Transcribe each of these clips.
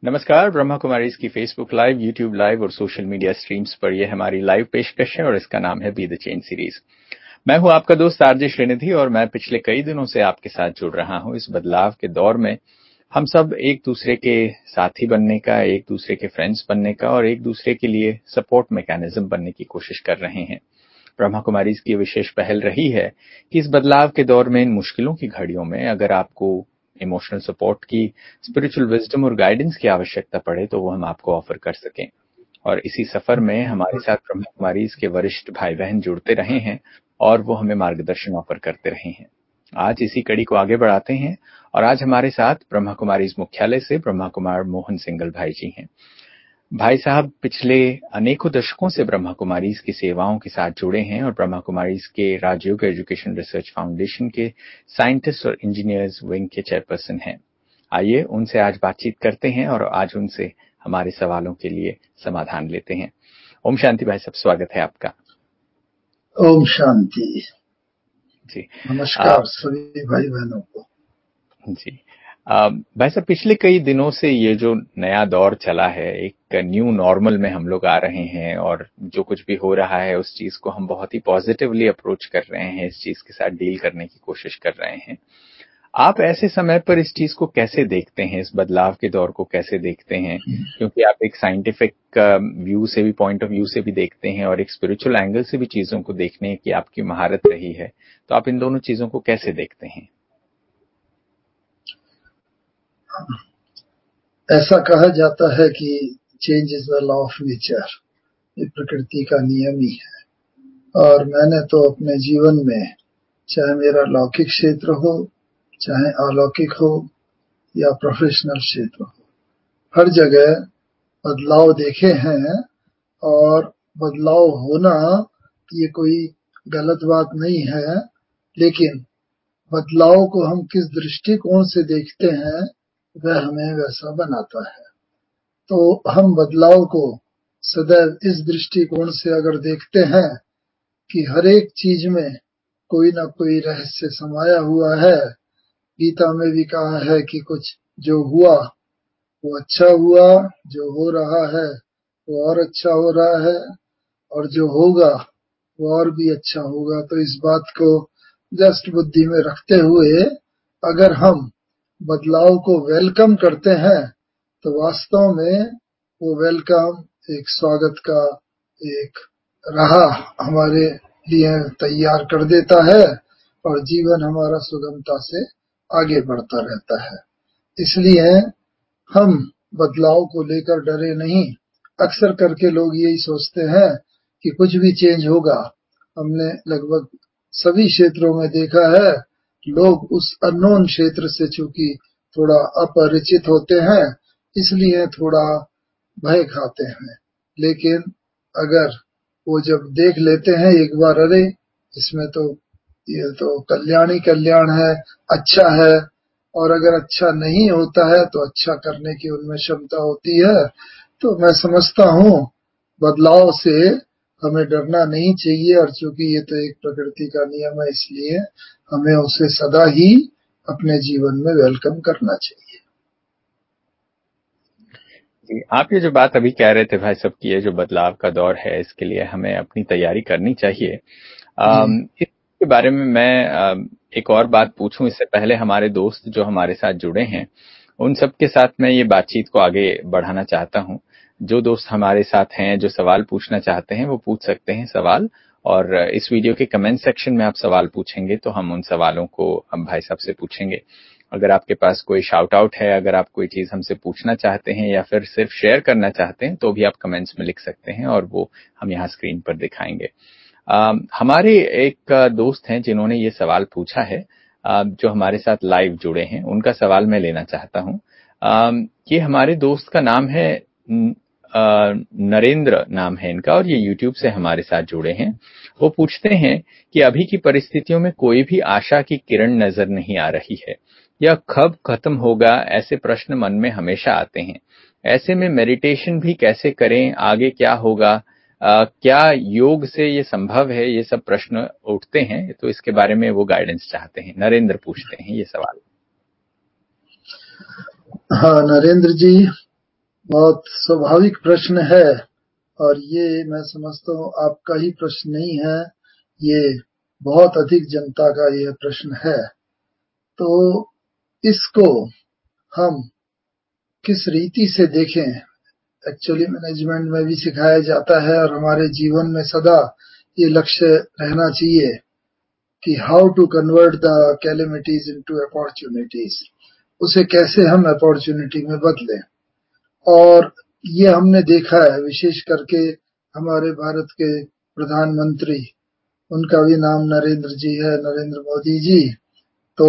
नमस्कार। ब्रह्मा कुमारीज की Facebook live, YouTube live और सोशल मीडिया स्ट्रीम्स पर यह हमारी लाइव पेशकश है और इसका नाम है बी द चेंज सीरीज। मैं हूं आपका दोस्त आरजे श्रीनिधि और मैं पिछले कई दिनों से आपके साथ जुड़ रहा हूं। इस बदलाव के दौर में हम सब एक दूसरे के साथी बनने का, एक दूसरे के फ्रेंड्स बनने का और एक दूसरे के लिए सपोर्ट मैकेनिज्म बनने की कोशिश कर रहे हैं। ब्रह्मा कुमारीज की विशेष पहल रही है कि इस बदलाव के दौर में, इन मुश्किलों की घड़ियों में अगर आपको इमोशनल सपोर्ट की, स्पिरिचुअल विजडम और गाइडेंस की आवश्यकता पड़े तो वो हम आपको ऑफर कर सकें। और इसी सफर में हमारे साथ ब्रह्मा कुमारीज के वरिष्ठ भाई बहन जुड़ते रहे हैं और वो हमें मार्गदर्शन ऑफर करते रहे हैं। आज इसी कड़ी को आगे बढ़ाते हैं और आज हमारे साथ ब्रह्मा कुमारीज मुख्यालय से ब्रह्मा कुमार मोहन सिंगल भाई जी हैं। भाई साहब पिछले अनेकों दशकों से ब्रह्मा कुमारीज की सेवाओं के साथ जुड़े हैं और ब्रह्मा कुमारीज के राजयोग एजुकेशन रिसर्च फाउंडेशन के साइंटिस्ट और इंजीनियर्स विंग के चेयरपर्सन हैं। आइए उनसे आज बातचीत करते हैं और आज उनसे हमारे सवालों के लिए समाधान लेते हैं। ओम शांति भाई साहब, स्वागत है आपका। ओम शांति जी नमस्कार सभी भाई बहनों को। जी भाई साहब, पिछले कई दिनों से ये जो नया दौर चला है, एक न्यू नॉर्मल में हम लोग आ रहे हैं और जो कुछ भी हो रहा है उस चीज को हम बहुत ही पॉजिटिवली अप्रोच कर रहे हैं, इस चीज के साथ डील करने की कोशिश कर रहे हैं। आप ऐसे समय पर इस चीज को कैसे देखते हैं, इस बदलाव के दौर को कैसे देखते हैं? क्योंकि आप एक साइंटिफिक व्यू से भी, पॉइंट ऑफ व्यू से भी देखते हैं और एक स्पिरिचुअल एंगल से भी चीजों को देखने की आपकी महारत रही है, तो आप इन दोनों चीजों को कैसे देखते हैं? ऐसा कहा जाता है कि change is the law of nature, ये प्रकृति का नियम ही है। और मैंने तो अपने जीवन में, चाहे मेरा लौकिक क्षेत्र हो, चाहे अलौकिक हो या प्रोफेशनल क्षेत्र हो, हर जगह बदलाव देखे हैं। और बदलाव होना ये कोई गलत बात नहीं है, लेकिन बदलाव को हम किस दृष्टिकोण से देखते हैं वह हमें वैसा बनाता है। तो हम बदलाव को सदैव इस दृष्टिकोण से अगर देखते हैं कि हर एक चीज में कोई ना कोई रहस्य समाया हुआ है। गीता में भी कहा है कि कुछ जो हुआ वो अच्छा हुआ, जो हो रहा है वो और अच्छा हो रहा है, और जो होगा वो और भी अच्छा होगा। तो इस बात को जस्ट बुद्धि में रखते हुए अगर हम बदलाव को वेलकम करते हैं तो वास्तव में वो वेलकम एक स्वागत का एक राह हमारे लिए तैयार कर देता है और जीवन हमारा सुगमता से आगे बढ़ता रहता है। इसलिए हम बदलाव को लेकर डरे नहीं। अक्सर करके लोग यही सोचते हैं कि कुछ भी चेंज होगा। हमने लगभग सभी क्षेत्रों में देखा है, लोग उस अननोन क्षेत्र से चूंकि थोड़ा अपरिचित होते हैं, इसलिए थोड़ा भय खाते हैं। लेकिन अगर वो जब देख लेते हैं एक बार, अरे इसमें तो ये तो कल्याण ही कल्याण है, अच्छा है, और अगर अच्छा नहीं होता है तो अच्छा करने की उनमें क्षमता होती है। तो मैं समझता हूँ बदलाव से हमें डरना नहीं चाहिए, और चूंकि ये तो एक प्रकृति का नियम है, इसलिए हमें उसे सदा ही अपने जीवन में वेलकम करना चाहिए। जी, आप ये जो बात अभी कह रहे थे भाई साहब की, ये जो बदलाव का दौर है इसके लिए हमें अपनी तैयारी करनी चाहिए। इसके बारे में मैं एक और बात पूछूं इससे पहले, हमारे दोस्त जो हमारे साथ जुड़े हैं उन सब के साथ मैं ये बातचीत को आगे बढ़ाना चाहता हूं। जो दोस्त हमारे साथ हैं, जो सवाल पूछना चाहते हैं वो पूछ सकते हैं सवाल, और इस वीडियो के कमेंट सेक्शन में आप सवाल पूछेंगे तो हम उन सवालों को हम भाई साहब से पूछेंगे। अगर आपके पास कोई शाउट आउट है, अगर आप कोई चीज हमसे पूछना चाहते हैं या फिर सिर्फ शेयर करना चाहते हैं तो भी आप कमेंट्स में लिख सकते हैं और वो हम यहाँ स्क्रीन पर दिखाएंगे। हमारे एक दोस्त हैं जिन्होंने ये सवाल पूछा है, जो हमारे साथ लाइव जुड़े हैं, उनका सवाल मैं लेना चाहता हूँ। ये हमारे दोस्त का नाम है नरेंद्र नाम है इनका और ये यूट्यूब से हमारे साथ जुड़े हैं। वो पूछते हैं कि अभी की परिस्थितियों में कोई भी आशा की किरण नजर नहीं आ रही है, यह कब खत्म होगा, ऐसे प्रश्न मन में हमेशा आते हैं। ऐसे में मेडिटेशन भी कैसे करें, आगे क्या होगा, क्या योग से ये संभव है, ये सब प्रश्न उठते हैं। तो इसके बारे में वो गाइडेंस चाहते हैं। नरेंद्र पूछते हैं ये सवाल। हाँ नरेंद्र जी, बहुत स्वाभाविक प्रश्न है और ये मैं समझता हूँ आपका ही प्रश्न नहीं है, ये बहुत अधिक जनता का यह प्रश्न है। तो इसको हम किस रीति से देखें, एक्चुअली मैनेजमेंट में भी सिखाया जाता है और हमारे जीवन में सदा ये लक्ष्य रहना चाहिए कि how to convert the calamities into opportunities, उसे कैसे हम अपॉर्चुनिटी में बदलें। और ये हमने देखा है, विशेष करके हमारे भारत के प्रधानमंत्री, उनका भी नाम नरेंद्र जी है, नरेंद्र मोदी जी। तो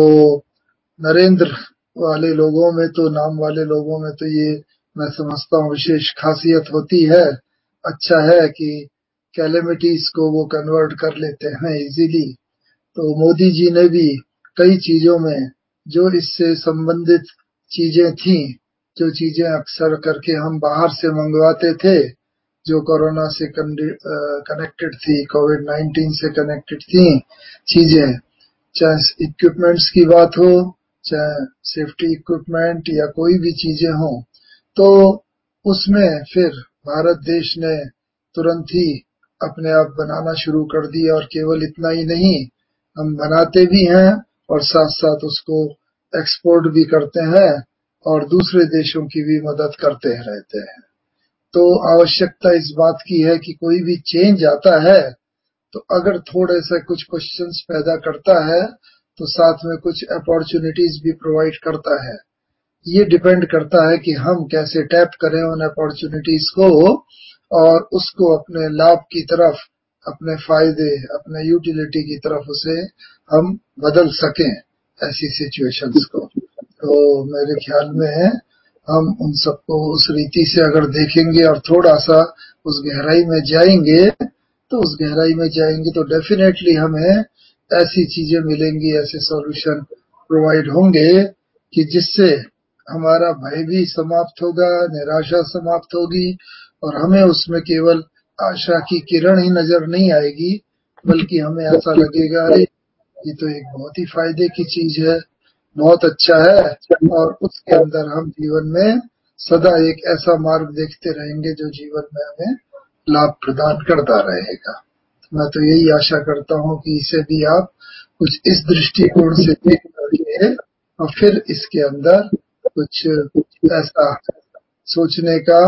नरेंद्र वाले लोगों में तो, नाम वाले लोगों में तो ये मैं समझता हूँ विशेष खासियत होती है। अच्छा है कि कैलेमिटीज को वो कन्वर्ट कर लेते हैं इजीली। तो मोदी जी ने भी कई चीजों में जो इससे संबंधित चीजें थी, जो चीजें अक्सर करके हम बाहर से मंगवाते थे, जो कोरोना से कनेक्टेड थी, कोविड-19 से कनेक्टेड थी चीजें, चाहे इक्विपमेंट्स की बात हो, चाहे सेफ्टी इक्विपमेंट या कोई भी चीजें हो, तो उसमें फिर भारत देश ने तुरंत ही अपने आप बनाना शुरू कर दिया। और केवल इतना ही नहीं, हम बनाते भी हैं और साथ साथ उसको एक्सपोर्ट भी करते हैं और दूसरे देशों की भी मदद करते रहते हैं। तो आवश्यकता इस बात की है कि कोई भी चेंज आता है तो अगर थोड़े से कुछ क्वेश्चंस पैदा करता है तो साथ में कुछ अपॉर्चुनिटीज भी प्रोवाइड करता है। ये डिपेंड करता है कि हम कैसे टैप करें उन अपॉर्चुनिटीज को और उसको अपने लाभ की तरफ, अपने फायदे, अपने यूटिलिटी की तरफ उसे हम बदल सकें, ऐसी सिचुएशंस को। तो मेरे ख्याल में हम उन सबको उस रीति से अगर देखेंगे और थोड़ा सा उस गहराई में जाएंगे, तो उस गहराई में जाएंगे तो डेफिनेटली हमें ऐसी चीजें मिलेंगी, ऐसे सॉल्यूशन प्रोवाइड होंगे कि जिससे हमारा भय भी समाप्त होगा, निराशा समाप्त होगी और हमें उसमें केवल आशा की किरण ही नजर नहीं आएगी, बल्कि हमें ऐसा लगेगा अरे ये तो एक बहुत ही फायदे की चीज है, बहुत अच्छा है। और उसके अंदर हम जीवन में सदा एक ऐसा मार्ग देखते रहेंगे जो जीवन में हमें लाभ प्रदान करता रहेगा। मैं तो यही आशा करता हूँ कि इसे भी आप कुछ इस दृष्टिकोण से देख करके और फिर इसके अंदर कुछ ऐसा सोचने का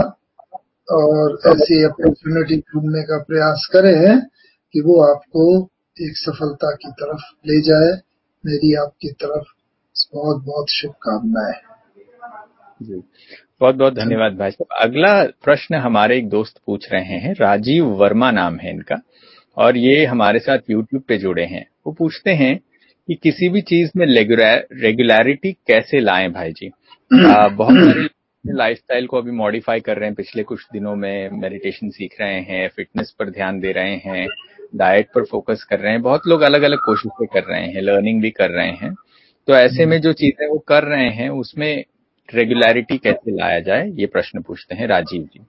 और ऐसी अपॉर्चुनिटी ढूंढने का प्रयास करें कि वो आपको एक सफलता की तरफ ले जाए। मेरी आपकी तरफ बहुत बहुत शुभकामनाएं। जी, बहुत बहुत धन्यवाद भाई साहब। अगला प्रश्न हमारे एक दोस्त पूछ रहे हैं, राजीव वर्मा नाम है इनका, और ये हमारे साथ यूट्यूब पे जुड़े हैं। वो पूछते हैं कि किसी भी चीज में रेगुलरिटी कैसे लाएं भाई जी। बहुत सारे लाइफस्टाइल को अभी मॉडिफाई कर रहे हैं, पिछले कुछ दिनों में मेडिटेशन सीख रहे हैं, फिटनेस पर ध्यान दे रहे हैं, डाइट पर फोकस कर रहे हैं, बहुत लोग अलग अलग कोशिशें कर रहे हैं, लर्निंग भी कर रहे हैं। तो ऐसे में जो चीजें वो कर रहे हैं उसमें रेगुलरिटी कैसे लाया जाए, ये प्रश्न पूछते हैं राजीव जी।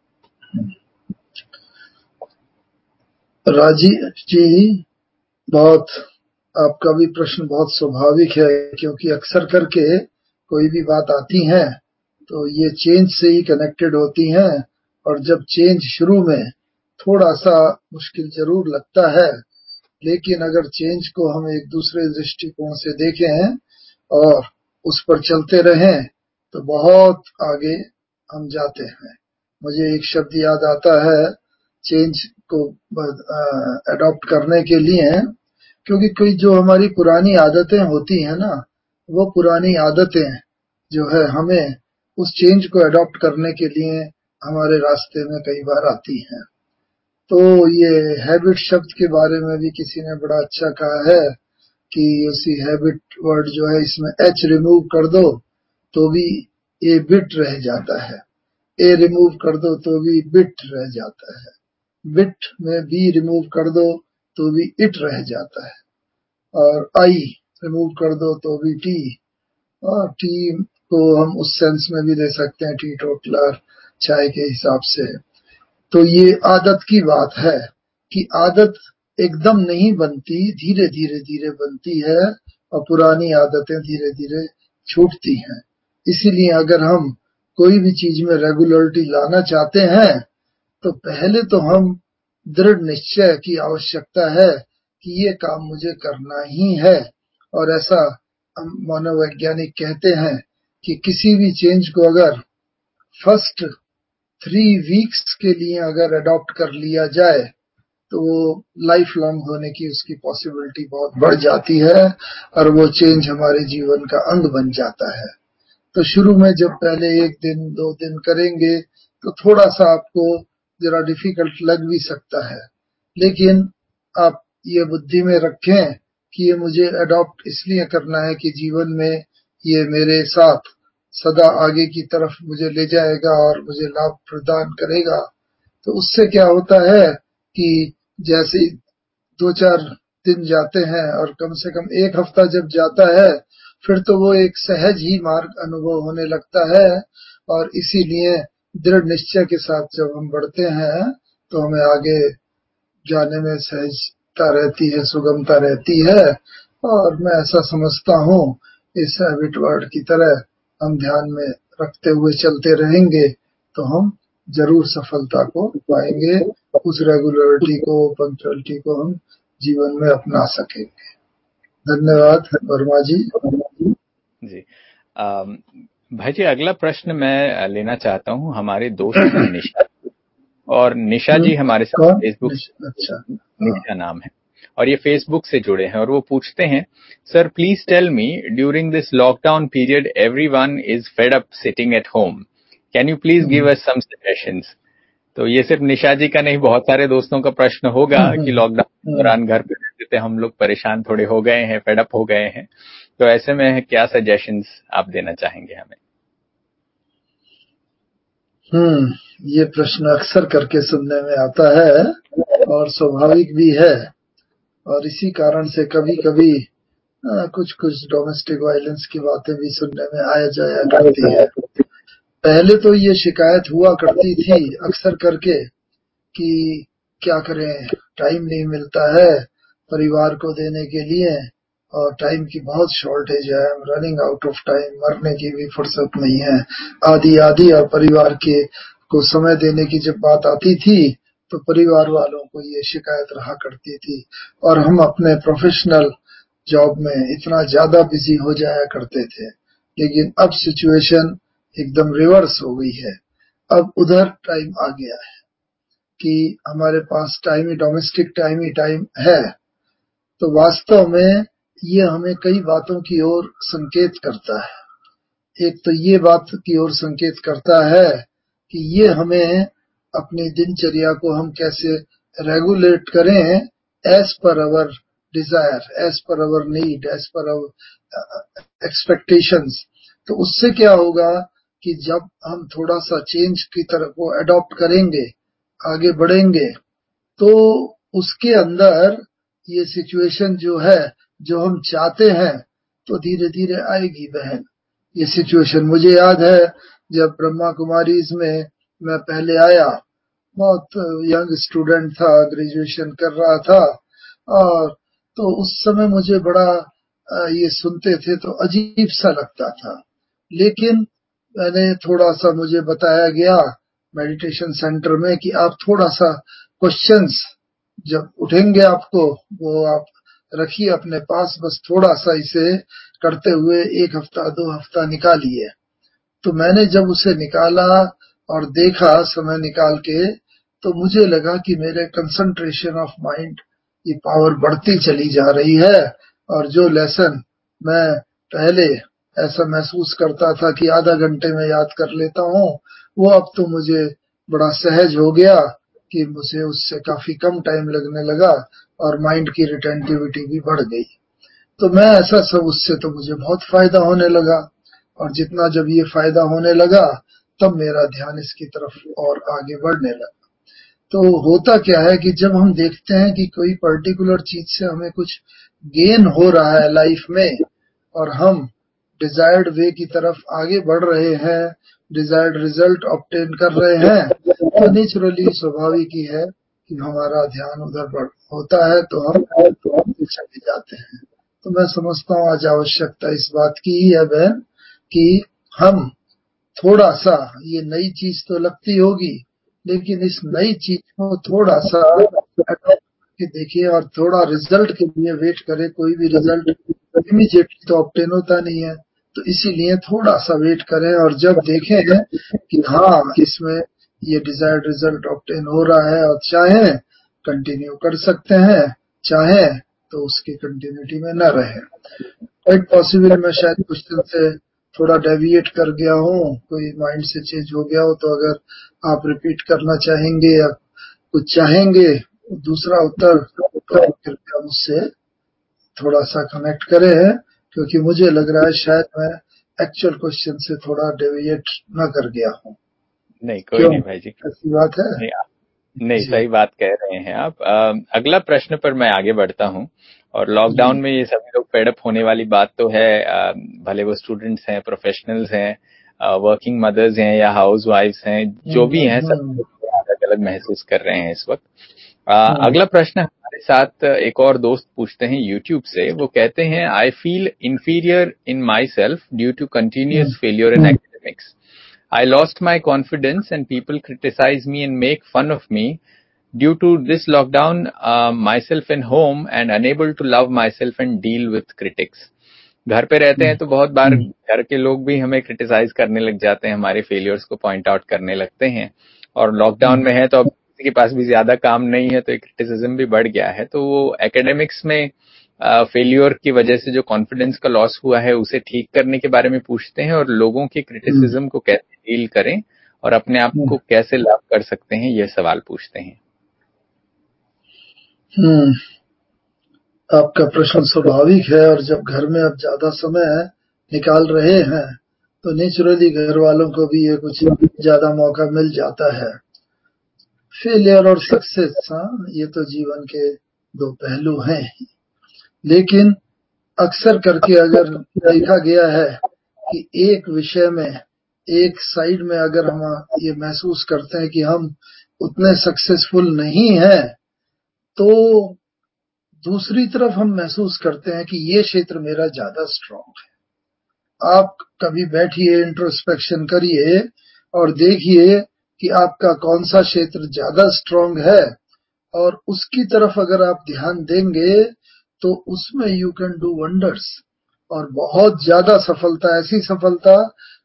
राजीव जी, बहुत आपका भी प्रश्न बहुत स्वाभाविक है, क्योंकि अक्सर करके कोई भी बात आती है तो ये चेंज से ही कनेक्टेड होती हैं। और जब चेंज शुरू में थोड़ा सा मुश्किल जरूर लगता है, लेकिन अगर चेंज को हम एक दूसरे दृष्टिकोण से देखें और उस पर चलते रहें तो बहुत आगे हम जाते हैं। मुझे एक शब्द याद आता है चेंज को अडॉप्ट करने के लिए, क्योंकि कोई जो हमारी पुरानी आदतें होती हैं ना, वो पुरानी आदतें जो है हमें उस चेंज को अडॉप्ट करने के लिए हमारे रास्ते में कई बार आती हैं। तो ये हैबिट शब्द के बारे में भी किसी ने बड़ा अच्छा कहा है कि उसी हैबिट वर्ड जो है, इसमें एच रिमूव कर दो तो भी ए बिट रह जाता है, ए रिमूव कर दो तो भी बिट रह जाता है, बिट में बी रिमूव कर दो तो भी इट रह जाता है, और आई रिमूव कर दो तो भी टी। और टी को हम उस सेंस में भी ले सकते हैं, टी टोटलर, चाय के हिसाब से। तो ये आदत की बात है कि आदत एकदम नहीं बनती, धीरे धीरे धीरे बनती है और पुरानी आदतें धीरे धीरे छूटती हैं। इसीलिए अगर हम कोई भी चीज में रेगुलरिटी लाना चाहते हैं तो पहले तो हम दृढ़ निश्चय की आवश्यकता है कि ये काम मुझे करना ही है। और ऐसा हम मनोवैज्ञानिक कहते हैं कि किसी भी चेंज को अगर फर्स्ट 3 वीक्स के लिए अगर अडॉप्ट कर लिया जाए तो वो लाइफ लॉन्ग होने की उसकी पॉसिबिलिटी बहुत बढ़ जाती है और वो चेंज हमारे जीवन का अंग बन जाता है। तो शुरू में जब पहले 1 दिन 2 दिन करेंगे तो थोड़ा सा आपको जरा डिफिकल्ट लग भी सकता है, लेकिन आप ये बुद्धि में रखें कि ये मुझे अडॉप्ट इसलिए करना है कि जीवन में ये मेरे साथ सदा आगे की तरफ मुझे ले जाएगा और मुझे लाभ प्रदान करेगा। तो उससे क्या होता है कि जैसे 2-4 दिन जाते हैं और कम से कम 1 हफ्ता जब जाता है फिर तो वो एक सहज ही मार्ग अनुभव होने लगता है। और इसीलिए दृढ़ निश्चय के साथ जब हम बढ़ते हैं तो हमें आगे जाने में सहजता रहती है, सुगमता रहती है। और मैं ऐसा समझता हूँ इस हैबिट वर्ड की तरह हम ध्यान में रखते हुए चलते रहेंगे तो हम जरूर सफलता को पाएंगे, उस रेगुलरिटी को, पंक्चुअलिटी को हम जीवन में अपना सकेंगे। धन्यवाद वर्मा जी। जी भाई जी, अगला प्रश्न मैं लेना चाहता हूँ हमारे दोस्त हैं निशा, और निशा जी हमारे साथ कौन? फेसबुक, अच्छा, निशा नाम है और ये फेसबुक से जुड़े हैं और वो पूछते हैं, sir please tell me, during this lockdown period everyone is fed up sitting at home, can you please give us some suggestions. तो ये सिर्फ निशा जी का नहीं, बहुत सारे दोस्तों का प्रश्न होगा कि लॉकडाउन के दौरान घर पे रहते थे हम लोग, परेशान थोड़े हो गए हैं, फेडअप हो गए हैं, तो ऐसे में क्या सजेशंस आप देना चाहेंगे हमें? ये प्रश्न अक्सर करके सुनने में आता है और स्वाभाविक भी है, और इसी कारण से कभी कभी कुछ कुछ डोमेस्टिक वायलेंस की बातें भी सुनने में आया जाया करती है। पहले तो ये शिकायत हुआ करती थी अक्सर करके कि क्या करें, टाइम नहीं मिलता है परिवार को देने के लिए और टाइम की बहुत शॉर्टेज है, I am running out of time, मरने की भी फुर्सत नहीं है, आदि आदि। और परिवार के को समय देने की जब बात आती थी तो परिवार वालों को ये शिकायत रहा करती थी और हम अपने प्रोफेशनल जॉब में इतना ज्यादा बिजी हो जाया करते थे। लेकिन अब सिचुएशन एकदम रिवर्स हो गई है। अब उधर टाइम आ गया है कि हमारे पास टाइम ही डोमेस्टिक टाइम है। तो वास्तव में ये हमें कई बातों की ओर संकेत करता है। एक तो ये बात की ओर संकेत करता है कि ये हमें अपनी दिनचर्या को हम कैसे रेगुलेट करें एज पर अवर डिजायर, एज पर अवर नीड, एज पर अवर एक्सपेक्टेशंस। तो उससे क्या होगा कि जब हम थोड़ा सा चेंज की तरफ को अडॉप्ट करेंगे, आगे बढ़ेंगे, तो उसके अंदर ये सिचुएशन जो है जो हम चाहते हैं तो धीरे धीरे आएगी बहन। ये सिचुएशन मुझे याद है जब ब्रह्मा कुमारीज में मैं पहले आया, बहुत यंग स्टूडेंट था, ग्रेजुएशन कर रहा था, और तो उस समय मुझे बड़ा ये सुनते थे तो अजीब सा लगता था। लेकिन मैंने थोड़ा सा, मुझे बताया गया मेडिटेशन सेंटर में कि आप थोड़ा सा क्वेश्चंस जब उठेंगे आपको वो आप रखिए अपने पास, बस थोड़ा सा इसे करते हुए 1 हफ्ता 2 हफ्ता निकालिए। तो मैंने जब उसे निकाला और देखा समय निकाल के, तो मुझे लगा कि मेरे कंसंट्रेशन ऑफ माइंड की पावर बढ़ती चली जा रही है। और जो लेसन मैं पहले ऐसा महसूस करता था कि आधा घंटे में याद कर लेता हूँ, वो अब तो मुझे बड़ा सहज हो गया कि मुझे उससे काफी कम टाइम लगने लगा और माइंड की रिटेंटिविटी भी बढ़ गई। तो मैं ऐसा सब, उससे तो मुझे बहुत फायदा होने लगा। और जितना जब ये फायदा होने लगा तब मेरा ध्यान इसकी तरफ और आगे बढ़ने लगा। तो होता क्या है कि जब हम देखते हैं कि कोई पर्टिकुलर चीज से हमें कुछ गेन हो रहा है लाइफ में और हम डिजायर्ड वे की तरफ आगे बढ़ रहे हैं, डिजायर्ड रिजल्ट ऑब्टेन कर रहे हैं, तो नेचुरली स्वाभाविक ही है कि हमारा ध्यान उधर बढ़ होता है तो हम चले जाते हैं। तो मैं समझता हूँ आज आवश्यकता इस बात की ही है बहन कि हम थोड़ा सा ये नई चीज तो लगती होगी, लेकिन इस नई चीज को थोड़ा सा अडॉप्ट करके देखिए और थोड़ा रिजल्ट के लिए वेट करें। कोई भी रिजल्ट इमीडिएटली तो ऑब्टेन होता नहीं है, तो इसीलिए थोड़ा सा वेट करें और जब देखें कि हाँ इसमें ये डिजायर्ड रिजल्ट ऑब्टेन हो रहा है और चाहे कंटिन्यू कर सकते हैं, चाहे तो उसकी कंटिन्यूटी में न रहे। क्वाइट पॉसिबल मैं शायद क्वेश्चन से थोड़ा डेविएट कर गया हूँ, कोई माइंड से चेंज हो गया हो, तो अगर आप रिपीट करना चाहेंगे या कुछ चाहेंगे दूसरा उत्तर, तो कृपया मुझसे थोड़ा सा कनेक्ट करें, क्योंकि मुझे लग रहा है शायद मैं एक्चुअल क्वेश्चन से थोड़ा डेविएट न कर गया हूँ। नहीं, कोई क्यों, नहीं भाई जी। ऐसी बात है? नहीं, जी। सही बात कह रहे हैं आप। अगला प्रश्न पर मैं आगे बढ़ता हूँ। और लॉकडाउन में ये सभी लोग फेड अप होने वाली बात तो है, भले वो स्टूडेंट्स हैं, प्रोफेशनल्स हैं, वर्किंग मदर्स हैं या हाउस वाइफ्स हैं, जो भी हैं, सब अलग अलग महसूस कर रहे हैं इस वक्त। अगला प्रश्न हमारे साथ एक और दोस्त पूछते हैं यूट्यूब से। वो कहते हैं, I feel inferior in myself due to continuous failure in academics. I lost my confidence and people criticize me and make fun of me. Due to this lockdown, myself in home and unable to love myself and deal with critics. घर पे रहते हैं तो बहुत बार घर के लोग भी हमें क्रिटिसाइज करने लग जाते हैं, हमारे फेलियर्स को पॉइंट आउट करने लगते हैं। और लॉकडाउन में है तो अब किसी के पास भी ज्यादा काम नहीं है, तो एक क्रिटिसिज्म भी बढ़ गया है। तो वो एकेडमिक्स में फेलियर की वजह से जो कॉन्फिडेंस का लॉस हुआ है उसे ठीक करने के बारे में पूछते हैं, और लोगों के क्रिटिसिज्म को कैसे डील करें और अपने आप को कैसे लाभ कर सकते हैं, यह सवाल पूछते हैं। आपका प्रश्न स्वाभाविक है, और जब घर में अब ज्यादा समय निकाल रहे हैं तो नेचुरली घर वालों को भी ये कुछ ज्यादा मौका मिल जाता है। फेलियर और सक्सेस, ये तो जीवन के दो पहलू हैं, लेकिन अक्सर करके अगर देखा गया है कि एक विषय में, एक साइड में अगर हम ये महसूस करते हैं कि हम उतने सक्सेसफुल नहीं हैं, तो दूसरी तरफ हम महसूस करते हैं कि ये क्षेत्र मेरा ज्यादा स्ट्रांग है। आप कभी बैठिए, इंट्रोस्पेक्शन करिए और देखिए कि आपका कौन सा क्षेत्र ज्यादा स्ट्रांग है, और उसकी तरफ अगर आप ध्यान देंगे तो उसमें यू कैन डू वंडर्स, और बहुत ज्यादा सफलता, ऐसी सफलता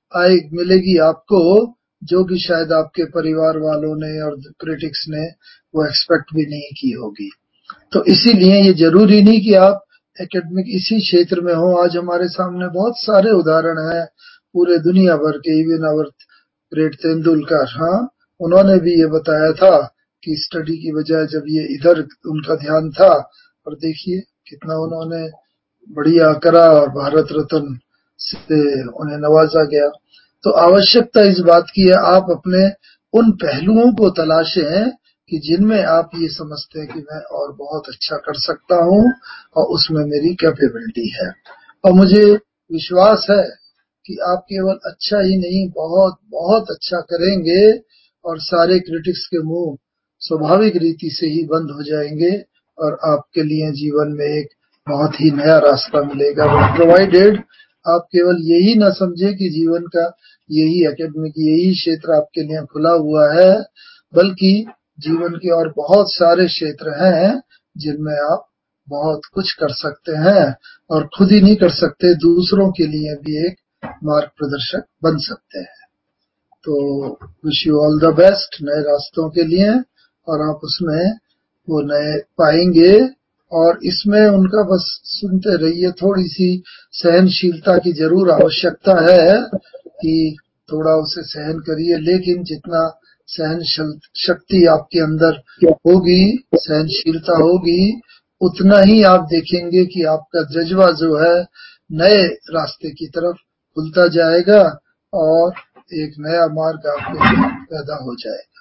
मिलेगी आपको जो कि शायद आपके परिवार वालों ने और क्रिटिक्स ने वो एक्सपेक्ट भी नहीं की होगी। तो इसीलिए ये जरूरी नहीं कि आप एकेडमिक इसी क्षेत्र में हो। आज हमारे सामने बहुत सारे उदाहरण हैं पूरे दुनिया भर के, इवन आवर ग्रेट तेंदुलकर, उन्होंने भी ये बताया था कि स्टडी की बजाय जब ये इधर उनका ध्यान था, और देखिए कितना उन्होंने बढ़िया करा और भारत रत्न से उन्हें नवाजा गया। तो आवश्यकता इस बात की है आप अपने उन पहलुओं को तलाशें कि जिनमें आप ये समझते हैं कि मैं और बहुत अच्छा कर सकता हूँ और उसमें मेरी कैपेबिलिटी है। और मुझे विश्वास है कि आप केवल अच्छा ही नहीं, बहुत बहुत अच्छा करेंगे और सारे क्रिटिक्स के मुंह स्वाभाविक रीति से ही बंद हो जाएंगे और आपके लिए जीवन में एक बहुत ही नया रास्ता मिलेगा, प्रोवाइडेड आप केवल यही ना समझे कि जीवन का यही एकेडमिक, यही क्षेत्र आपके लिए खुला हुआ है, बल्कि जीवन के और बहुत सारे क्षेत्र हैं जिनमें आप बहुत कुछ कर सकते हैं, और खुद ही नहीं कर सकते, दूसरों के लिए भी एक मार्ग प्रदर्शक बन सकते हैं। तो wish you all the best नए रास्तों के लिए, और आप उसमें वो नए पाएंगे। और इसमें उनका बस सुनते रहिए, थोड़ी सी सहनशीलता की जरूर आवश्यकता है कि थोड़ा उसे सहन करिए, लेकिन जितना सहन शक्ति आपके अंदर होगी, सहनशीलता होगी, उतना ही आप देखेंगे कि आपका जज्बा जो है नए रास्ते की तरफ खुलता जाएगा और एक नया मार्ग आपके लिए पैदा हो जाएगा।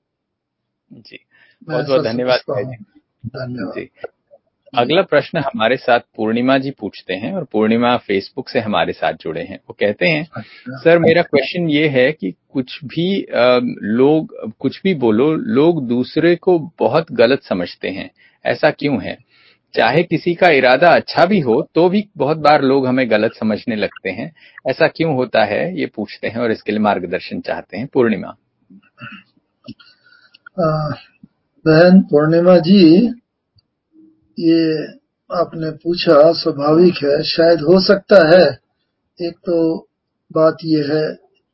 जी, मैं बहुत बहुत ऐसा धन्यवाद समझता भाई हूँ। जी। धन्यवाद। अगला प्रश्न हमारे साथ पूर्णिमा जी पूछते हैं, और पूर्णिमा फेसबुक से हमारे साथ जुड़े हैं। वो कहते हैं, सर मेरा क्वेश्चन ये है कि कुछ भी लोग कुछ भी बोलो, लोग दूसरे को बहुत गलत समझते हैं, ऐसा क्यों है? चाहे किसी का इरादा अच्छा भी हो तो भी बहुत बार लोग हमें गलत समझने लगते हैं। ऐसा क्यों होता है, ये पूछते हैं और इसके लिए मार्गदर्शन चाहते हैं। पूर्णिमा। बहन पूर्णिमा जी, ये आपने पूछा स्वाभाविक है। शायद हो सकता है, एक तो बात ये है,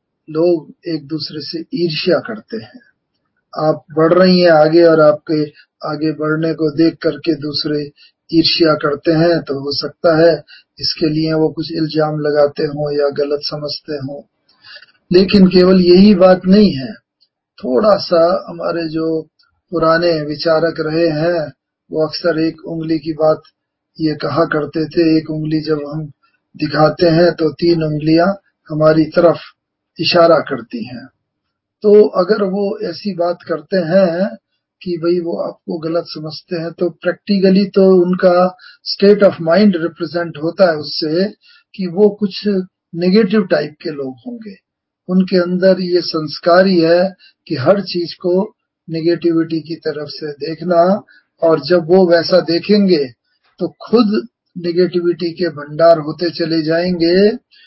लोग एक दूसरे से ईर्ष्या करते हैं। आप बढ़ रही हैं आगे और आपके आगे बढ़ने को देख करके दूसरे ईर्ष्या करते हैं, तो हो सकता है इसके लिए वो कुछ इल्जाम लगाते हों या गलत समझते हों। लेकिन केवल यही बात नहीं है, थोड़ा सा हमारे जो पुराने विचारक रहे हैं वो अक्सर एक उंगली की बात ये कहा करते थे, एक उंगली जब हम दिखाते हैं तो 3 उंगलियां हमारी तरफ इशारा करती हैं। तो अगर वो ऐसी बात करते हैं कि भाई वो आपको गलत समझते हैं, तो प्रैक्टिकली तो उनका स्टेट ऑफ माइंड रिप्रेजेंट होता है उससे कि वो कुछ नेगेटिव टाइप के लोग होंगे। उनके अंदर ये संस्कार ही है कि हर चीज को नेगेटिविटी की तरफ से देखना, और जब वो वैसा देखेंगे तो खुद नेगेटिविटी के भंडार होते चले जाएंगे,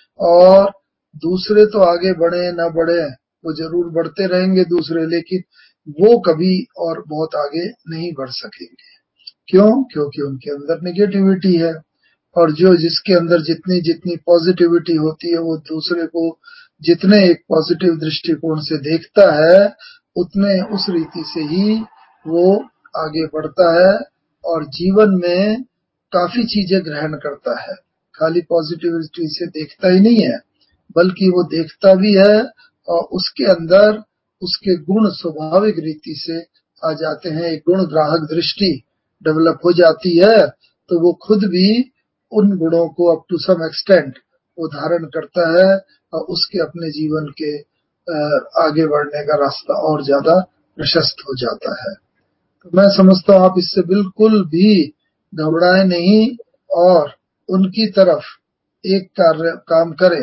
और दूसरे तो आगे बढ़े ना बढ़े, वो जरूर बढ़ते रहेंगे दूसरे, लेकिन वो कभी और बहुत आगे नहीं बढ़ सकेंगे। क्यों? क्योंकि उनके अंदर नेगेटिविटी है। और जो जिसके अंदर जितनी जितनी पॉजिटिविटी होती है, वो दूसरे को जितने एक पॉजिटिव दृष्टिकोण से देखता है, उतने उस रीति से ही वो आगे बढ़ता है और जीवन में काफी चीजें ग्रहण करता है। खाली पॉजिटिविटी से देखता ही नहीं है, बल्कि वो देखता भी है और उसके अंदर उसके गुण स्वाभाविक रीति से आ जाते हैं। एक गुण ग्राहक दृष्टि डेवलप हो जाती है, तो वो खुद भी उन गुणों को अप टू सम एक्सटेंट वो धारण करता है और उसके अपने जीवन के आगे बढ़ने का रास्ता और ज्यादा प्रशस्त हो जाता है। तो मैं समझता हूँ आप इससे बिल्कुल भी घबराए नहीं और उनकी तरफ एक काम करें।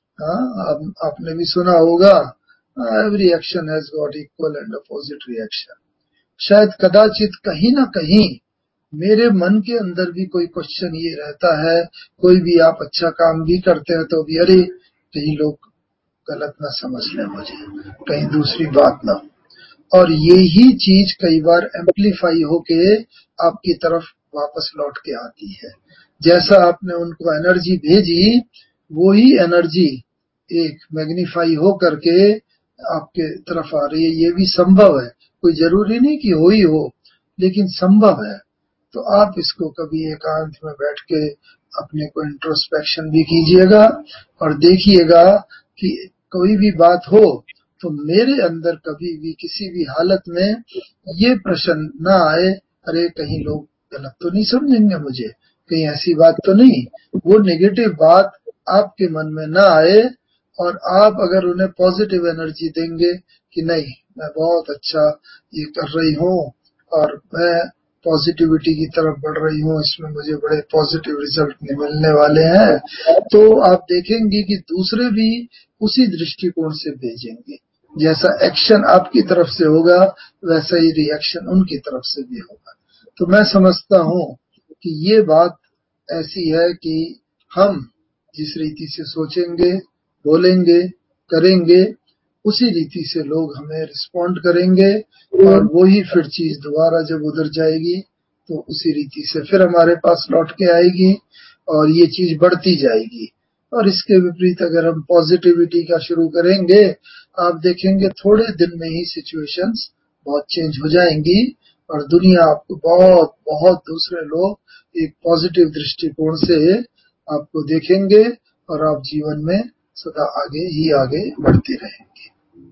आपने भी सुना होगा, every action has got equal and opposite reaction. शायद कदाचित कहीं ना कहीं मेरे मन के अंदर भी कोई क्वेश्चन ये रहता है, कोई भी आप अच्छा काम भी करते हैं तो भी अरे कहीं लोग गलत ना समझ लें मुझे, कहीं दूसरी बात ना। और यही चीज कई बार एम्पलीफाई होके आपकी तरफ वापस लौट के आती है। जैसा आपने उनको एनर्जी भेजी, वो ही एनर्जी एक मैग्नीफाई हो करके आपके तरफ आ रही है। ये भी संभव है, कोई जरूरी नहीं कि हो ही हो, लेकिन संभव है। तो आप इसको कभी एकांत में बैठ के अपने को इंट्रोस्पेक्शन भी कीजिएगा और देखिएगा कि कोई भी बात हो तो मेरे अंदर कभी भी किसी भी हालत में ये प्रश्न ना आए, अरे कहीं लोग गलत तो नहीं समझेंगे मुझे, कहीं ऐसी बात तो नहीं। वो नेगेटिव बात आपके मन में ना आए और आप अगर उन्हें पॉजिटिव एनर्जी देंगे कि नहीं मैं बहुत अच्छा ये कर रही हूँ और मैं पॉजिटिविटी की तरफ बढ़ रही हूँ, इसमें मुझे बड़े पॉजिटिव रिजल्ट मिलने वाले हैं, तो आप देखेंगे कि दूसरे भी उसी दृष्टिकोण से भेजेंगे। जैसा एक्शन आपकी तरफ से होगा वैसा ही रिएक्शन उनकी तरफ से भी होगा। तो मैं समझता हूँ कि ये बात ऐसी है कि हम जिस रीति से सोचेंगे, बोलेंगे, करेंगे, उसी रीति से लोग हमें रिस्पॉन्ड करेंगे और वो ही फिर चीज दोबारा जब उधर जाएगी तो उसी रीति से फिर हमारे पास लौट के आएगी और ये चीज बढ़ती जाएगी। और इसके विपरीत अगर हम पॉजिटिविटी का शुरू करेंगे, आप देखेंगे थोड़े दिन में ही सिचुएशंस बहुत चेंज हो जाएंगी और दुनिया आपको बहुत बहुत दूसरे लोग एक पॉजिटिव दृष्टिकोण से आपको देखेंगे और आप जीवन में सदा आगे ही आगे बढ़ते रहेंगे।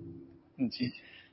जी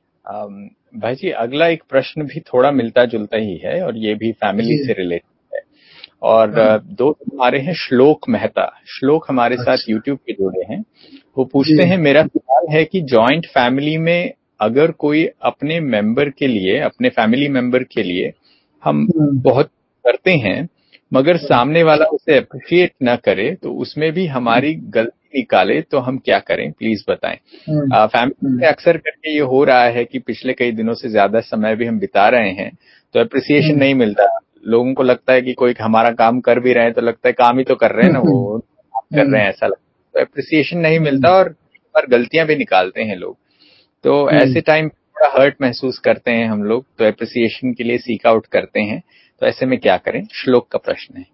भाई जी, अगला एक प्रश्न भी थोड़ा मिलता जुलता ही है और ये भी फैमिली से रिलेटेड है। और दो हमारे हैं श्लोक मेहता। श्लोक हमारे साथ यूट्यूब पे जुड़े हैं। वो पूछते हैं, मेरा सवाल है कि जॉइंट फैमिली में अगर कोई अपने मेंबर के लिए, अपने फैमिली मेंबर के लिए हम बहुत करते हैं मगर सामने वाला उसे अप्रिशिएट ना करे तो उसमें भी हमारी गलती निकाले तो हम क्या करें, प्लीज बताएं। फैमिली में अक्सर करके ये हो रहा है कि पिछले कई दिनों से ज्यादा समय भी हम बिता रहे हैं तो अप्रिसिएशन नहीं मिलता, लोगों को लगता है कि कोई हमारा काम कर भी रहे हैं तो लगता है काम ही तो कर रहे हैं ना, वो काम कर रहे हैं ऐसा लगता है, तो एप्रिसिएशन नहीं मिलता और पर गलतियां भी निकालते हैं लोग। तो ऐसे टाइम थोड़ा हर्ट महसूस करते हैं हम लोग, तो एप्रिसिएशन के लिए सीक आउट करते हैं। तो ऐसे में क्या करें, श्लोक का प्रश्न है।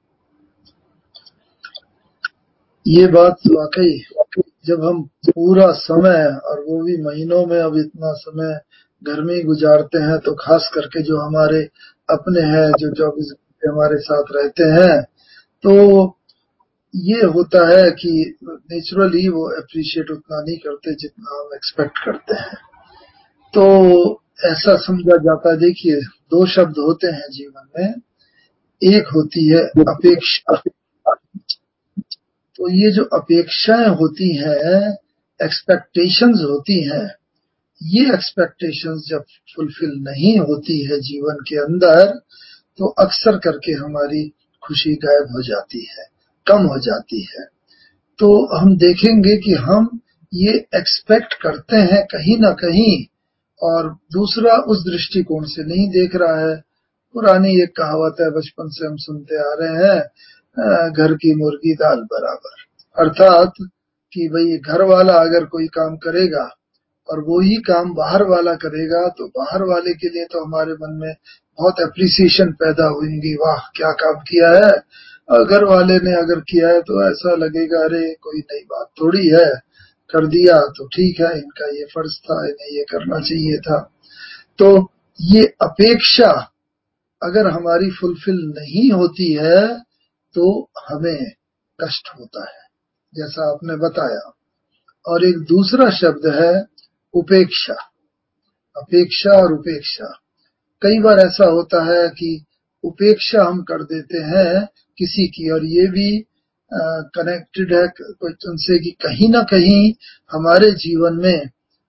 ये बात वाकई, जब हम पूरा समय और वो भी महीनों में अब इतना समय घर में ही गुजारते हैं, तो खास करके जो हमारे अपने हैं, जो 24 घंटे हमारे साथ रहते हैं, तो ये होता है कि नेचुरली वो अप्रिशिएट उतना नहीं करते जितना हम एक्सपेक्ट करते हैं। तो ऐसा समझा जाता है, देखिए 2 शब्द होते हैं जीवन में, एक होती है अपेक्षा। तो ये जो अपेक्षाएं होती हैं, एक्सपेक्टेशंस होती हैं, ये एक्सपेक्टेशंस जब फुलफिल नहीं होती है जीवन के अंदर, तो अक्सर करके हमारी खुशी गायब हो जाती है, कम हो जाती है। तो हम देखेंगे कि हम ये एक्सपेक्ट करते हैं कहीं ना कहीं, और दूसरा उस दृष्टिकोण से नहीं देख रहा है। पुरानी एक कहावत है, बचपन से हम सुनते आ रहे हैं, घर की मुर्गी दाल बराबर। अर्थात कि भाई घर वाला अगर कोई काम करेगा और वो ही काम बाहर वाला करेगा, तो बाहर वाले के लिए तो हमारे मन में बहुत एप्रिसिएशन पैदा होंगी, वाह क्या काम किया है। और घर वाले ने अगर किया है तो ऐसा लगेगा, अरे कोई नई बात थोड़ी है, कर दिया तो ठीक है, इनका ये फर्ज था, इन्हें ये करना चाहिए था। तो ये अपेक्षा अगर हमारी फुलफिल नहीं होती है, तो हमें कष्ट होता है, जैसा आपने बताया। और एक दूसरा शब्द है उपेक्षा। अपेक्षा और उपेक्षा, कई बार ऐसा होता है कि उपेक्षा हम कर देते हैं किसी की, और ये भी कनेक्टेड है उनसे कि कहीं ना कहीं हमारे जीवन में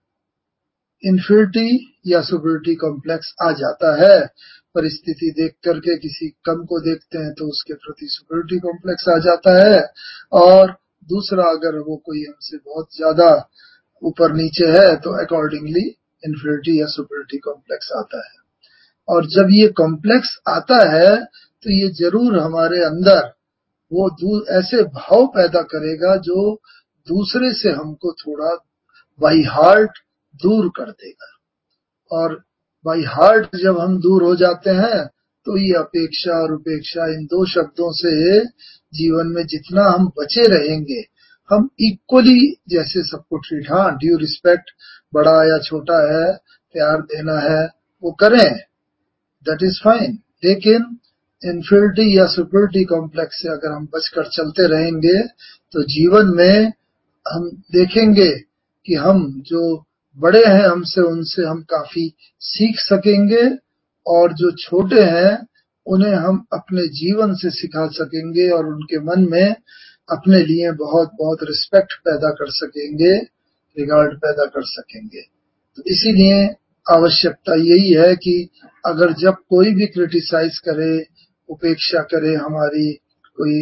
इन्फिनिटी या सुपरिटी कॉम्प्लेक्स आ जाता है। परिस्थिति देख करके किसी कम को देखते हैं तो उसके प्रति सुपरिटी कॉम्प्लेक्स आ जाता है, और दूसरा अगर वो कोई हमसे बहुत ज्यादा ऊपर नीचे है तो अकॉर्डिंगली इन्फिनिटी या सुपरिटी कॉम्प्लेक्स आता है। और जब ये कॉम्प्लेक्स आता है, तो ये जरूर हमारे अंदर वो ऐसे भाव पैदा करेगा जो दूसरे से हमको थोड़ा बाई हार्ट दूर कर देगा। और बाई हार्ट जब हम दूर हो जाते हैं, तो ये अपेक्षा और उपेक्षा, इन 2 शब्दों से जीवन में जितना हम बचे रहेंगे, हम इक्वली जैसे सबको ट्रीट, हाँ ड्यू रिस्पेक्ट, बड़ा या छोटा है, प्यार देना है वो करें, दैट इज फाइन। लेकिन इन्फिनिटी या सुपरिटी कॉम्प्लेक्स से अगर हम बचकर चलते रहेंगे, तो जीवन में हम देखेंगे कि हम जो बड़े हैं हमसे, उनसे हम काफी सीख सकेंगे, और जो छोटे हैं उन्हें हम अपने जीवन से सिखा सकेंगे, और उनके मन में अपने लिए बहुत बहुत रिस्पेक्ट पैदा कर सकेंगे, रिगार्ड पैदा कर सकेंगे। तो इसीलिए आवश्यकता यही है कि अगर जब कोई भी क्रिटिसाइज करे, उपेक्षा करे, हमारी कोई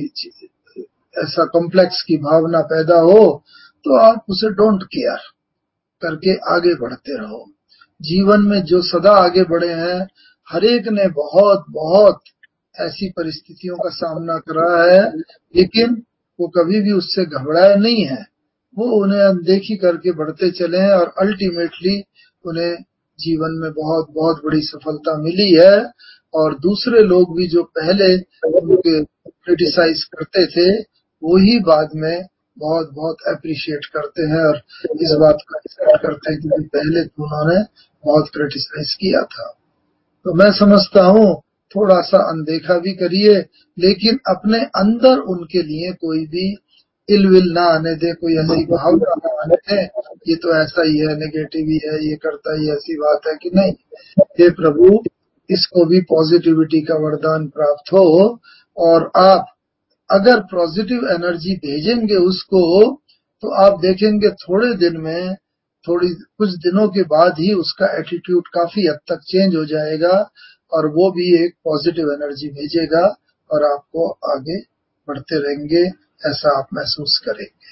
ऐसा कॉम्प्लेक्स की भावना पैदा हो, तो आप उसे डोंट केयर करके आगे बढ़ते रहो। जीवन में जो सदा आगे बढ़े हैं, हर एक ने बहुत बहुत ऐसी परिस्थितियों का सामना करा है, लेकिन वो कभी भी उससे घबराए नहीं है। वो उन्हें अनदेखी करके बढ़ते चले हैं, और अल्टीमेटली उन्हें जीवन में बहुत बहुत बड़ी सफलता मिली है। और दूसरे लोग भी जो पहले उनके क्रिटिसाइज करते थे, वो ही बाद में बहुत बहुत अप्रिशिएट करते हैं, और इस बात का रिस्पेक्ट करते हैं कि पहले तो उन्होंने बहुत क्रिटिसाइज किया था। तो मैं समझता हूँ थोड़ा सा अनदेखा भी करिए, लेकिन अपने अंदर उनके लिए कोई भी इल विल ना आने दे, कोई ऐसी भावना ना आने दे, ये तो ऐसा ही है, नेगेटिव ही है, ये करता ही, ऐसी बात है कि नहीं। हे प्रभु, इसको भी पॉजिटिविटी का वरदान प्राप्त हो, और आप अगर पॉजिटिव एनर्जी भेजेंगे उसको, तो आप देखेंगे थोड़े दिन में, थोड़ी कुछ दिनों के बाद ही उसका एटीट्यूड काफी हद तक चेंज हो जाएगा, और वो भी एक पॉजिटिव एनर्जी भेजेगा, और आपको आगे बढ़ते रहेंगे, ऐसा आप महसूस करेंगे।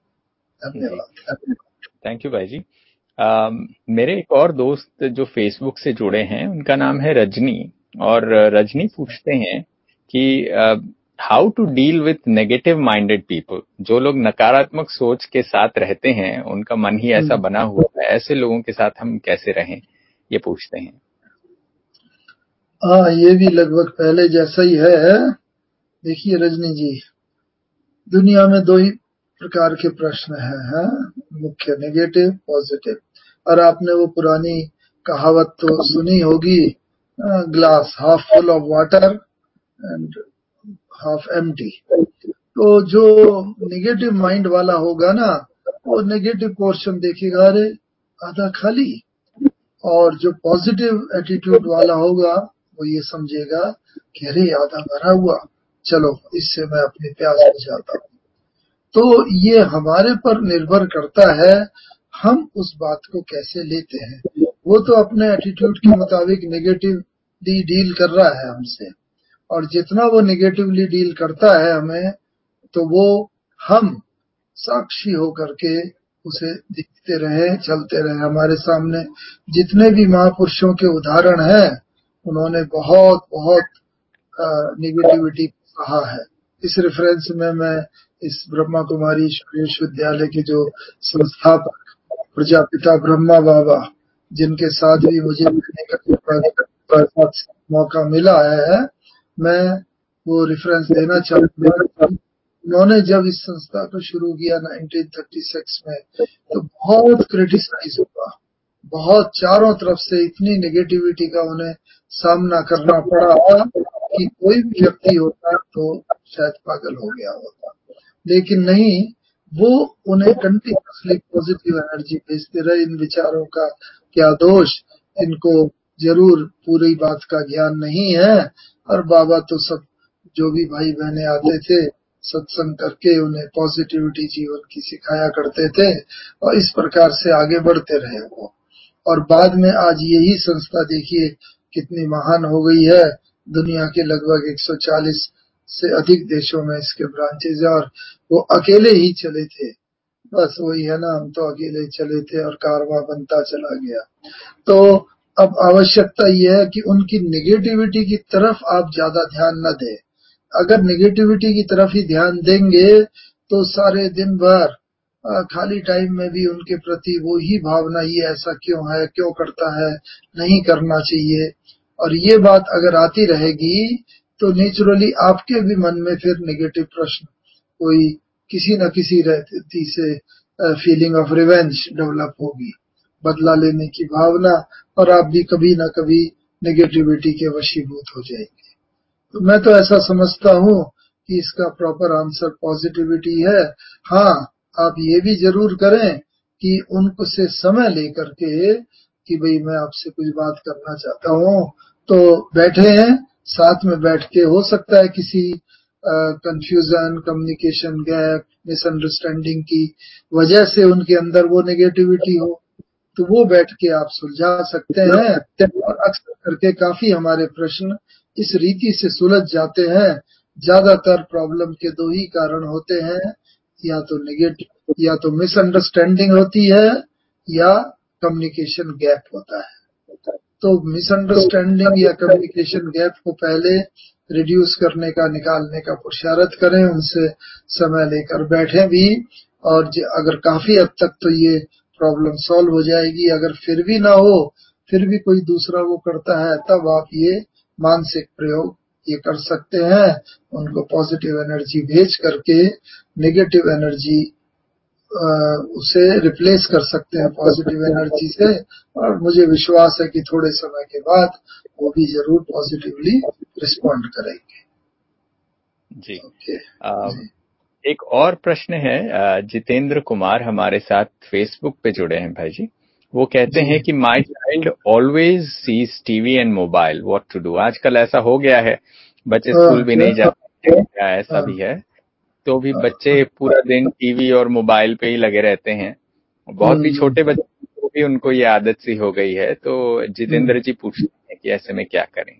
धन्यवाद। थैंक यू भाई जी। मेरे एक और दोस्त जो फेसबुक से जुड़े हैं, उनका नाम है रजनी। और रजनी पूछते हैं कि how to deal with negative minded people, जो लोग नकारात्मक सोच के साथ रहते हैं, उनका मन ही ऐसा बना हुआ है, ऐसे लोगों के साथ हम कैसे रहें, ये पूछते हैं। हाँ, ये भी लगभग पहले जैसा ही है। देखिए रजनी जी, दुनिया में दो ही प्रकार के प्रश्न हैं, मुख्य, नेगेटिव, पॉजिटिव। और आपने वो पुरानी कहावत तो सुनी होगी, glass half full of water and half empty. तो जो नेगेटिव माइंड वाला होगा ना, वो नेगेटिव पोर्शन देखेगा, अरे आधा खाली। और जो पॉजिटिव एटीट्यूड वाला होगा, वो ये समझेगा कि अरे आधा भरा हुआ, चलो इससे मैं अपनी प्यास बुझाता हूँ। तो ये हमारे पर निर्भर करता है, हम उस बात को कैसे लेते हैं। वो तो अपने एटीट्यूड के मुताबिक नेगेटिवली डील कर रहा है हमसे, और जितना वो नेगेटिवली डील करता है हमें, तो वो हम साक्षी होकर के उसे देखते रहे, चलते रहे। हमारे सामने जितने भी महापुरुषों के उदाहरण हैं, उन्होंने बहुत बहुत नेगेटिविटी कहा है। इस रेफरेंस में मैं इस ब्रह्मा कुमारी ईश्वरीय विश्वविद्यालय के जो संस्थापक प्रजापिता ब्रह्मा बाबा, जिनके साथ भी मुझे मिलने का मौका मिला है, मैं वो रेफरेंस देना चाहूंगा। उन्होंने जब इस संस्था को शुरू किया 1936 में, तो बहुत क्रिटिसाइज हुआ, बहुत चारों तरफ से इतनी नेगेटिविटी का उन्हें सामना करना पड़ा कि कोई भी व्यक्ति होता तो शायद पागल हो गया होता। लेकिन नहीं, वो उन्हें कंटिन्यूसली पॉजिटिव एनर्जी भेजते रहे। इन विचारों का क्या दोष, इनको जरूर पूरी बात का ज्ञान नहीं है। और बाबा तो सब जो भी भाई बहने आते थे, सत्संग करके उन्हें पॉजिटिविटी जीवन की सिखाया करते थे, और इस प्रकार से आगे बढ़ते रहे वो। और बाद में आज यही संस्था देखिए कितनी महान हो गई है। दुनिया के लगभग 140 से अधिक देशों में इसके ब्रांचेज है, और वो अकेले ही चले थे। बस वही है ना, हम तो अकेले चले थे और कारवां बनता चला गया। तो अब आवश्यकता यह है कि उनकी नेगेटिविटी की तरफ आप ज्यादा ध्यान न दें। अगर नेगेटिविटी की तरफ ही ध्यान देंगे, तो सारे दिन भर खाली टाइम में भी उनके प्रति वो ही भावना, ये ऐसा क्यों है, क्यों करता है, नहीं करना चाहिए। और ये बात अगर आती रहेगी, तो नेचुरली आपके भी मन में फिर नेगेटिव प्रश्न, कोई किसी न किसी रीति से फीलिंग ऑफ रिवेंज डेवलप होगी, बदला लेने की भावना, और आप भी कभी न कभी नेगेटिविटी के वशीभूत हो जाएंगे। तो मैं तो ऐसा समझता हूँ कि इसका प्रॉपर आंसर पॉजिटिविटी है। हाँ, आप ये भी जरूर करें कि उनको से समय लेकर के कि भाई मैं आपसे कुछ बात करना चाहता हूँ, तो बैठे हैं, साथ में बैठ के, हो सकता है किसी कंफ्यूजन, कम्युनिकेशन गैप, मिसअंडरस्टैंडिंग की वजह से उनके अंदर वो नेगेटिविटी हो, तो वो बैठ के आप सुलझा सकते हैं। और अक्सर करके काफी हमारे प्रश्न इस रीति से सुलझ जाते हैं। ज्यादातर प्रॉब्लम के दो ही कारण होते हैं, या तो नेगेटिव, या तो मिसअंडरस्टैंडिंग होती है, या कम्युनिकेशन गैप होता है। तो मिसअंडरस्टैंडिंग या कम्युनिकेशन गैप को पहले रिड्यूस करने का, निकालने का पुरुषार्थ करें, उनसे समय लेकर बैठे भी। और अगर काफी हद तक तो ये प्रॉब्लम सॉल्व हो जाएगी। अगर फिर भी ना हो, फिर भी कोई दूसरा वो करता है, तब आप ये मानसिक प्रयोग ये कर सकते हैं, उनको पॉजिटिव एनर्जी भेज करके नेगेटिव एनर्जी उसे रिप्लेस कर सकते हैं पॉजिटिव एनर्जी से। और मुझे विश्वास है कि थोड़े समय के बाद वो भी जरूर पॉजिटिवली रिस्पॉन्ड करेंगे। जी। ओके जी। एक और प्रश्न है, जितेंद्र कुमार हमारे साथ फेसबुक पे जुड़े हैं भाई जी। वो कहते हैं कि my child always sees TV and mobile, what to do. आजकल ऐसा हो गया है, बच्चे स्कूल भी नहीं जाते हैं, क्या ऐसा भी है? तो भी बच्चे पूरा दिन टीवी और मोबाइल पे ही लगे रहते हैं। बहुत ही छोटे बच्चों को भी उनको ये आदत सी हो गई है। तो जितेंद्र जी पूछते हैं कि ऐसे में क्या करें?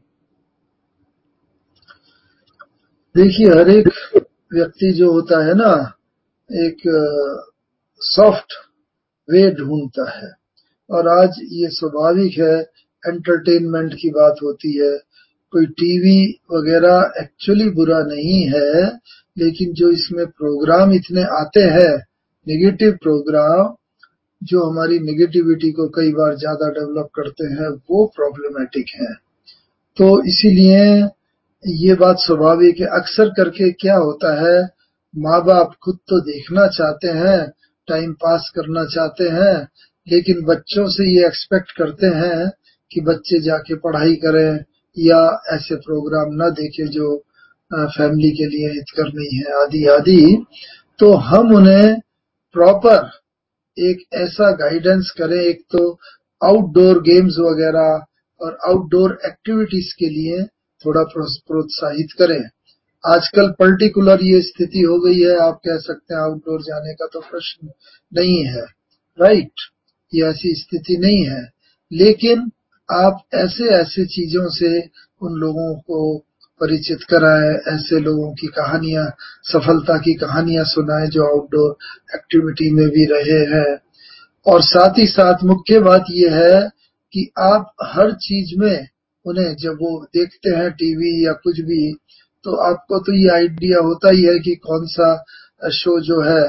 देखिए, हर एक व्यक्ति जो होता है ना, एक सॉफ्ट वे ढूंढता है। और आज ये स्वाभाविक है, एंटरटेनमेंट की बात होती है, कोई टीवी वगैरह एक्चुअली बुरा नहीं है, लेकिन जो इसमें प्रोग्राम इतने आते हैं, नेगेटिव प्रोग्राम, जो हमारी नेगेटिविटी को कई बार ज्यादा डेवलप करते हैं, वो प्रॉब्लमेटिक है। तो इसीलिए ये बात स्वाभाविक है। अक्सर करके क्या होता है, माँ बाप खुद तो देखना चाहते हैं, टाइम पास करना चाहते हैं, लेकिन बच्चों से ये एक्सपेक्ट करते हैं कि बच्चे जाके पढ़ाई करें या ऐसे प्रोग्राम न देखें जो फैमिली के लिए हितकर नहीं है, आदि आदि। तो हम उन्हें प्रॉपर एक ऐसा गाइडेंस करें, एक तो आउटडोर गेम्स वगैरह और आउटडोर एक्टिविटीज के लिए थोड़ा प्रोत्साहित करें। आजकल पर्टिकुलर ये स्थिति हो गई है, आप कह सकते हैं आउटडोर जाने का तो प्रश्न नहीं है, राइट, ये ऐसी स्थिति नहीं है। लेकिन आप ऐसे ऐसे चीजों से उन लोगों को परिचित कराएं, ऐसे लोगों की कहानियां, सफलता की कहानियां सुनाएं जो आउटडोर एक्टिविटी में भी रहे हैं। और साथ ही साथ मुख्य बात यह है कि आप हर चीज में उन्हें, जब वो देखते हैं टीवी या कुछ भी, तो आपको तो ये आइडिया होता ही है कि कौन सा शो जो है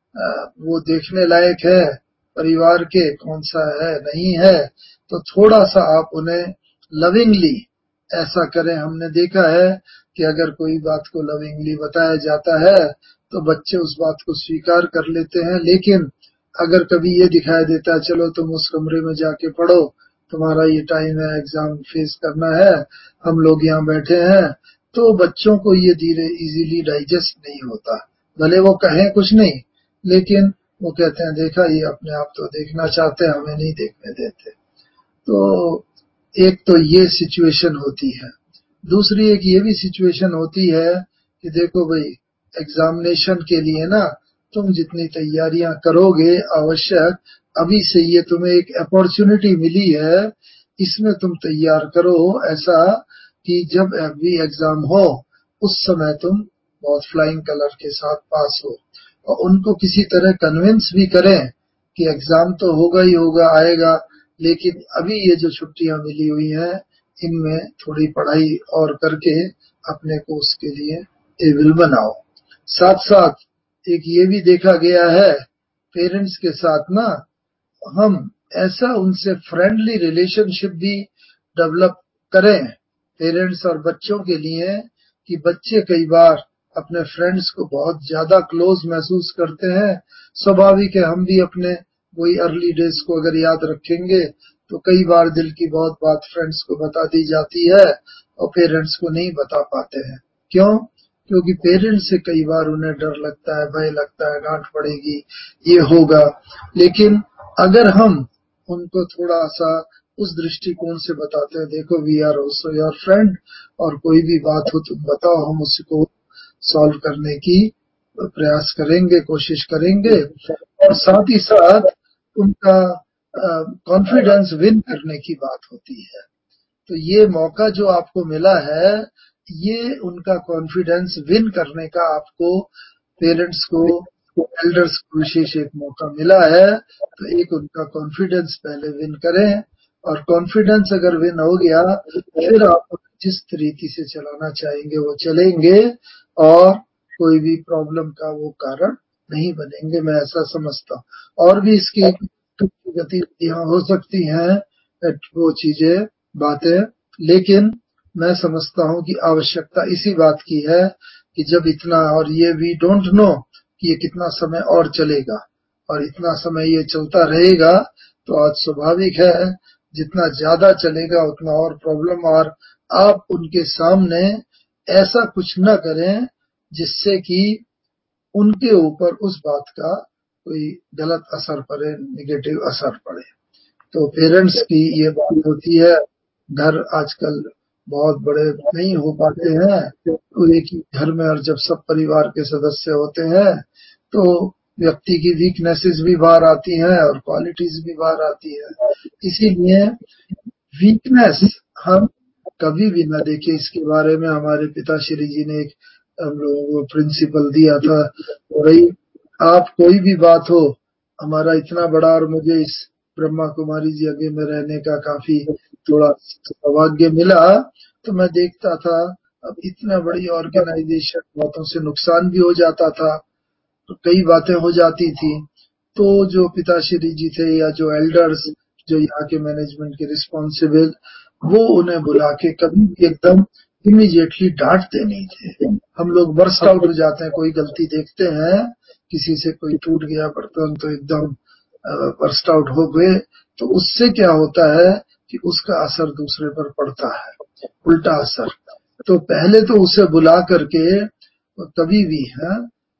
वो देखने लायक है परिवार के, कौन सा है नहीं है। तो थोड़ा सा आप उन्हें लविंगली ऐसा करें। हमने देखा है कि अगर कोई बात को लविंगली बताया जाता है तो बच्चे उस बात को स्वीकार कर लेते हैं। लेकिन अगर कभी ये दिखाया देता है, चलो तुम उस कमरे में जाके पढ़ो, तुम्हारा ये टाइम है, एग्जाम फेस करना है, हम लोग यहाँ बैठे हैं, तो बच्चों को ये धीरे इजीली डाइजेस्ट नहीं होता। भले वो कहें कुछ नहीं, लेकिन वो कहते हैं देखा, ये अपने आप तो देखना चाहते हैं, हमें नहीं देखने देते। तो एक तो ये सिचुएशन होती है। दूसरी एक ये भी सिचुएशन होती है कि देखो भाई, एग्जामिनेशन के लिए ना तुम जितनी तैयारियां करोगे आवश्यक, अभी से ये तुम्हें एक अपॉर्चुनिटी मिली है, इसमें तुम तैयार करो ऐसा कि जब अभी एग्जाम हो उस समय तुम बहुत फ्लाइंग कलर के साथ पास हो। और उनको किसी तरह कन्विंस भी करें कि एग्जाम तो होगा ही होगा, आएगा, लेकिन अभी ये जो छुट्टियां मिली हुई हैं, इनमें थोड़ी पढ़ाई और करके अपने को उसके लिए एबल बनाओ। साथ साथ एक ये भी देखा गया है, पेरेंट्स के साथ ना हम ऐसा उनसे फ्रेंडली रिलेशनशिप भी डेवलप करें, पेरेंट्स और बच्चों के लिए, कि बच्चे कई बार अपने फ्रेंड्स को बहुत ज्यादा क्लोज महसूस करते हैं। स्वाभाविक है, हम भी अपने वही अर्ली डेज को अगर याद रखेंगे तो कई बार दिल की बहुत बात फ्रेंड्स को बता दी जाती है और पेरेंट्स को नहीं बता पाते हैं। क्यों? क्योंकि पेरेंट्स से कई बार उन्हें डर लगता है, भय लगता है, डांट पड़ेगी, ये होगा। लेकिन अगर हम उनको थोड़ा सा उस दृष्टिकोण से बताते हैं, देखो we are also your friend, और कोई भी बात हो तुम बताओ, हम उसको सॉल्व करने की प्रयास करेंगे, कोशिश करेंगे। और साथ ही साथ उनका कॉन्फिडेंस विन करने की बात होती है। तो ये मौका जो आपको मिला है, ये उनका कॉन्फिडेंस विन करने का आपको, पेरेंट्स को, एल्डर्स को विशेष एक मौका मिला है। तो एक उनका कॉन्फिडेंस पहले विन करें, और कॉन्फिडेंस अगर विन हो गया, फिर आप जिस तरीके से चलाना चाहेंगे वो चलेंगे, और कोई भी प्रॉब्लम का वो कारण नहीं बनेंगे, मैं ऐसा समझता हूँ। और भी इसकी गतिविधियां हो सकती हैं, वो चीजें, बातें, लेकिन मैं समझता हूँ कि आवश्यकता इसी बात की है कि जब इतना, और ये वी डोंट नो कि ये कितना समय और चलेगा, और इतना समय ये चलता रहेगा तो आज स्वाभाविक है जितना ज्यादा चलेगा उतना और प्रॉब्लम। और आप उनके सामने ऐसा कुछ न करें जिससे कि उनके ऊपर उस बात का कोई गलत असर पड़े, नेगेटिव असर पड़े। तो पेरेंट्स की ये बात होती है। घर आजकल बहुत बड़े नहीं हो पाते हैं, तो एक ही घर में, और जब सब परिवार के सदस्य होते हैं तो व्यक्ति की वीकनेसेस भी बाहर आती हैं और क्वालिटीज भी बाहर आती है। इसीलिए वीकनेस हम कभी भी ना देखें। इसके बारे में हमारे पिताश्री जी ने एक हम लोगों को प्रिंसिपल दिया था, भाई आप कोई भी बात हो, हमारा इतना बड़ा, और मुझे इस ब्रह्मा कुमारी जी आगे में रहने का काफी थोड़ा सौभाग्य मिला, तो मैं देखता था अब इतना बड़ी ऑर्गेनाइजेशन, बातों से नुकसान भी हो जाता था, तो कई बातें हो जाती थी। तो जो पिताश्री जी थे या जो एल्डर्स, जो यहाँ के मैनेजमेंट के रिस्पॉन्सिबल, वो उन्हें बुला के कभी भी एकदम इमीडिएटली डांटते नहीं थे। हम लोग बर्स्ट आउट हो जाते हैं, कोई गलती देखते हैं, किसी से कोई टूट गया बर्तन तो एकदम बर्स्ट आउट हो गए। तो उससे क्या होता है कि उसका असर दूसरे पर पड़ता है, उल्टा असर। तो पहले तो उसे बुला करके कभी भी है,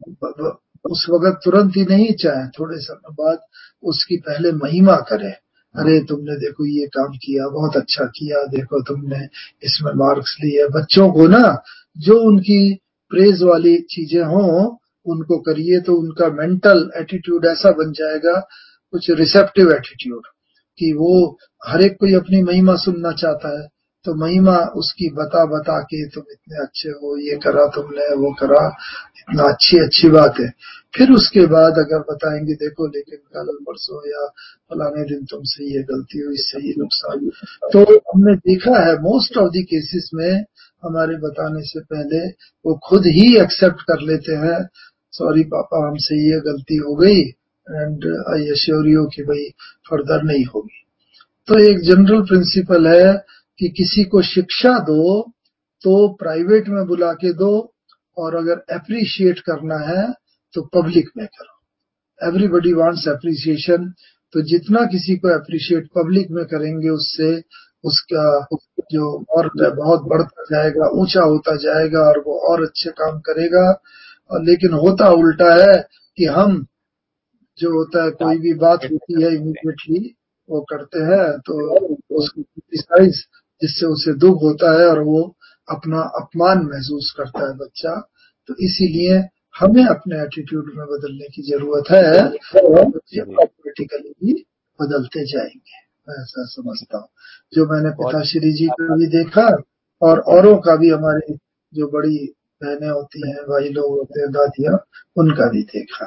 उस वक्त तुरंत ही नहीं, चाहे थोड़े समय बाद उसकी पहले महिमा करे। अरे तुमने देखो ये काम किया, बहुत अच्छा किया, देखो तुमने इसमें मार्क्स लिए। बच्चों को ना जो उनकी प्रेज वाली चीजें हों उनको करिए, तो उनका मेंटल एटीट्यूड ऐसा बन जाएगा, कुछ रिसेप्टिव एटीट्यूड, कि वो हर एक कोई अपनी महिमा सुनना चाहता है। तो महिमा उसकी बता बता के, तुम इतने अच्छे हो, ये करा तुमने, वो करा, इतना अच्छी बात है। फिर उसके बाद अगर बताएंगे देखो लेकिन कल परसों या फलाने दिन तुमसे ये गलती हुई, इससे ये नुकसान। तो हमने देखा है मोस्ट ऑफ द केसेस में हमारे बताने से पहले वो खुद ही एक्सेप्ट कर लेते हैं, सॉरी पापा हमसे ये गलती हो गई, एंड आई एश्योर यू कि भाई फर्दर नहीं होगी। तो एक जनरल प्रिंसिपल है कि किसी को शिक्षा दो तो प्राइवेट में बुला के दो, और अगर अप्रिशिएट करना है तो पब्लिक में करो। एवरीबडी वांट्स अप्रिसिएशन, तो जितना किसी को अप्रिशिएट पब्लिक में करेंगे उससे उसका जो और बहुत बढ़ता जाएगा, ऊंचा होता जाएगा, और वो और अच्छे काम करेगा। और लेकिन होता उल्टा है कि हम जो होता है, कोई भी बात होती है इमीडिएटली वो करते हैं, तो उसको क्रिटिसाइज, जिससे उसे दुख होता है और वो अपना अपमान महसूस करता है बच्चा। तो इसीलिए हमें अपने एटीट्यूड में बदलने की जरूरत है, और बच्चे ऑटोमेटिकली भी बदलते जाएंगे, मैं ऐसा समझता हूँ। जो मैंने पिताश्री जी का भी देखा, और औरों का भी, हमारे जो बड़ी बहनें होती हैं, भाई लोग होते हैं, दादियाँ, उनका भी देखा।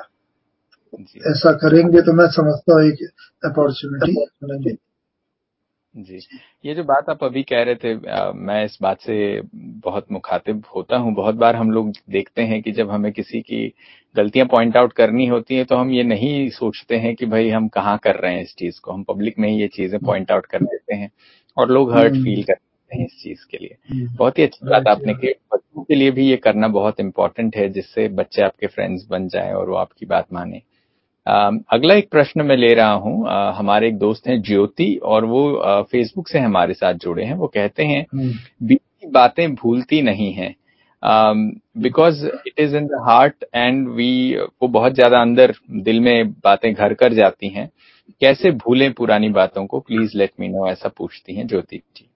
ऐसा करेंगे तो मैं समझता हूँ एक अपॉर्चुनिटी हमें मिलेगी। जी, ये जो बात आप अभी कह रहे थे, मैं इस बात से बहुत मुखातिब होता हूँ। बहुत बार हम लोग देखते हैं कि जब हमें किसी की गलतियां पॉइंट आउट करनी होती हैं तो हम ये नहीं सोचते हैं कि भाई हम कहाँ कर रहे हैं इस चीज को, हम पब्लिक में ही ये चीजें पॉइंट आउट कर देते हैं और लोग हर्ट फील करते हैं इस चीज के लिए। बहुत ही अच्छी बात आपने की। बच्चों के लिए भी ये करना बहुत इंपॉर्टेंट है, जिससे बच्चे आपके फ्रेंड्स बन जाएं और वो आपकी बात माने। अगला एक प्रश्न मैं ले रहा हूँ। हमारे एक दोस्त हैं ज्योति, और वो फेसबुक से हमारे साथ जुड़े हैं। वो कहते हैं बीती बातें भूलती नहीं हैं, because it is in the heart and we, वो बहुत ज्यादा अंदर दिल में बातें घर कर जाती हैं। कैसे भूलें पुरानी बातों को, प्लीज लेट मी नो, ऐसा पूछती हैं ज्योति जी।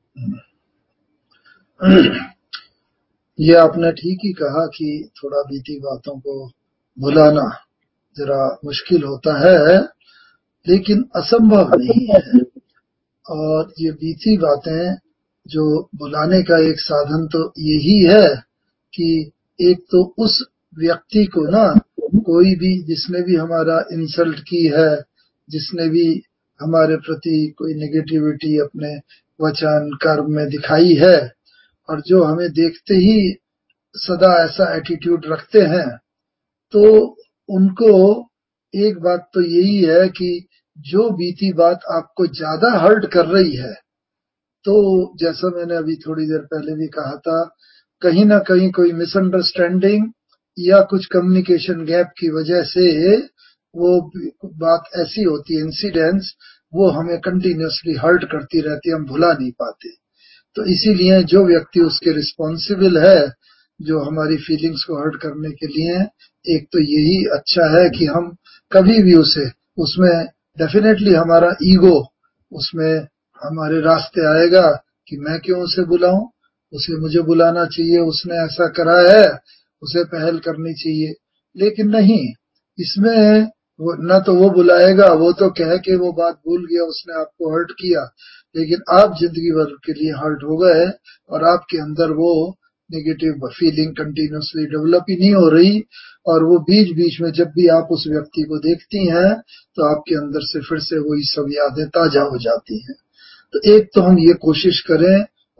ये आपने ठीक ही कहा कि थोड़ा बीती बातों को भुलाना जरा मुश्किल होता है, लेकिन असंभव नहीं है। और ये बीती बातें जो भुलाने का एक साधन तो यही है कि एक तो उस व्यक्ति को ना, कोई भी जिसने भी हमारा इंसल्ट की है, जिसने भी हमारे प्रति कोई नेगेटिविटी अपने वचन कर्म में दिखाई है, और जो हमें देखते ही सदा ऐसा एटीट्यूड रखते हैं, तो उनको एक बात तो यही है कि जो बीती बात आपको ज्यादा हर्ट कर रही है, तो जैसा मैंने अभी थोड़ी देर पहले भी कहा था, कहीं ना कहीं कोई मिसअंडरस्टैंडिंग या कुछ कम्युनिकेशन गैप की वजह से वो बात ऐसी होती है, इंसिडेंट्स, वो हमें कंटिन्यूअसली हर्ट करती रहती है, हम भुला नहीं पाते। तो इसीलिए जो व्यक्ति उसके रिस्पॉन्सिबल है, जो हमारी फीलिंग्स को हर्ट करने के लिए, एक तो यही अच्छा है कि हम कभी भी उसे, उसमें डेफिनेटली हमारा ईगो उसमें हमारे रास्ते आएगा कि मैं क्यों उसे बुलाऊं, उसे मुझे बुलाना चाहिए, उसने ऐसा करा है, उसे पहल करनी चाहिए। लेकिन नहीं, इसमें वो न तो वो बुलाएगा, वो तो कह के वो बात भूल गया, उसने आपको हर्ट किया, लेकिन आप जिंदगी भर के लिए हर्ट हो गए, और आपके अंदर वो नेगेटिव फीलिंग कंटिन्यूअसली डेवलप ही नहीं हो रही, और वो बीच बीच में जब भी आप उस व्यक्ति को देखती हैं तो आपके अंदर से फिर से वही सब यादें ताजा हो जाती हैं। तो एक तो हम ये कोशिश करें,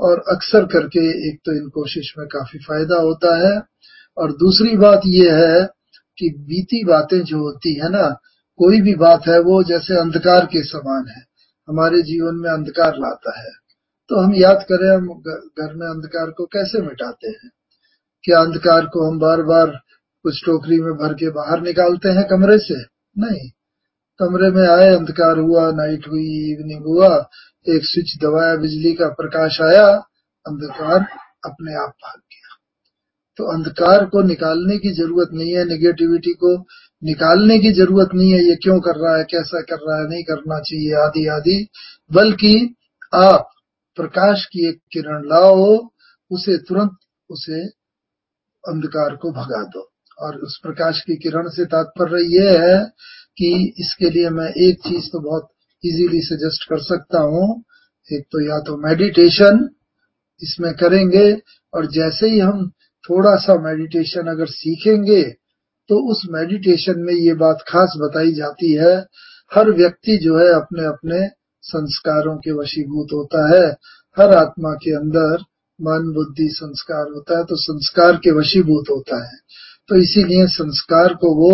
और अक्सर करके एक तो इन कोशिश में काफी फायदा होता है, और दूसरी बात ये है कि बीती बातें जो होती है ना, कोई भी बात है वो जैसे अंधकार के समान है, हमारे जीवन में अंधकार लाता है। तो हम याद करें, हम घर में अंधकार को कैसे मिटाते हैं? क्या अंधकार को हम बार बार कुछ टोकरी में भर के बाहर निकालते हैं कमरे से? नहीं। कमरे में आए, अंधकार हुआ, नाइट हुई, इवनिंग हुआ, एक स्विच दबाया, बिजली का प्रकाश आया, अंधकार अपने आप भाग गया। तो अंधकार को निकालने की जरूरत नहीं है, नेगेटिविटी को निकालने की जरूरत नहीं है, ये क्यों कर रहा है, कैसा कर रहा है, नहीं करना चाहिए, आदि आदि, बल्कि आप प्रकाश की एक किरण लाओ, उसे तुरंत उसे अंधकार को भगा दो। और उस प्रकाश की किरण से तात्पर्य ये है कि इसके लिए मैं एक चीज तो बहुत इजीली सजेस्ट कर सकता हूँ। एक तो या तो मेडिटेशन इसमें करेंगे, और जैसे ही हम थोड़ा सा मेडिटेशन अगर सीखेंगे, तो उस मेडिटेशन में ये बात खास बताई जाती है, हर व्यक्ति जो है अपने अपने संस्कारों के वशीभूत होता है। हर आत्मा के अंदर मन, बुद्धि, संस्कार होता है, तो संस्कार के वशीभूत होता है। तो इसीलिए संस्कार को वो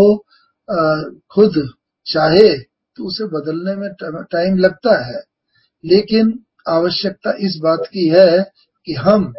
खुद चाहे तो उसे बदलने में टाइम लगता है, लेकिन आवश्यकता इस बात की है कि हम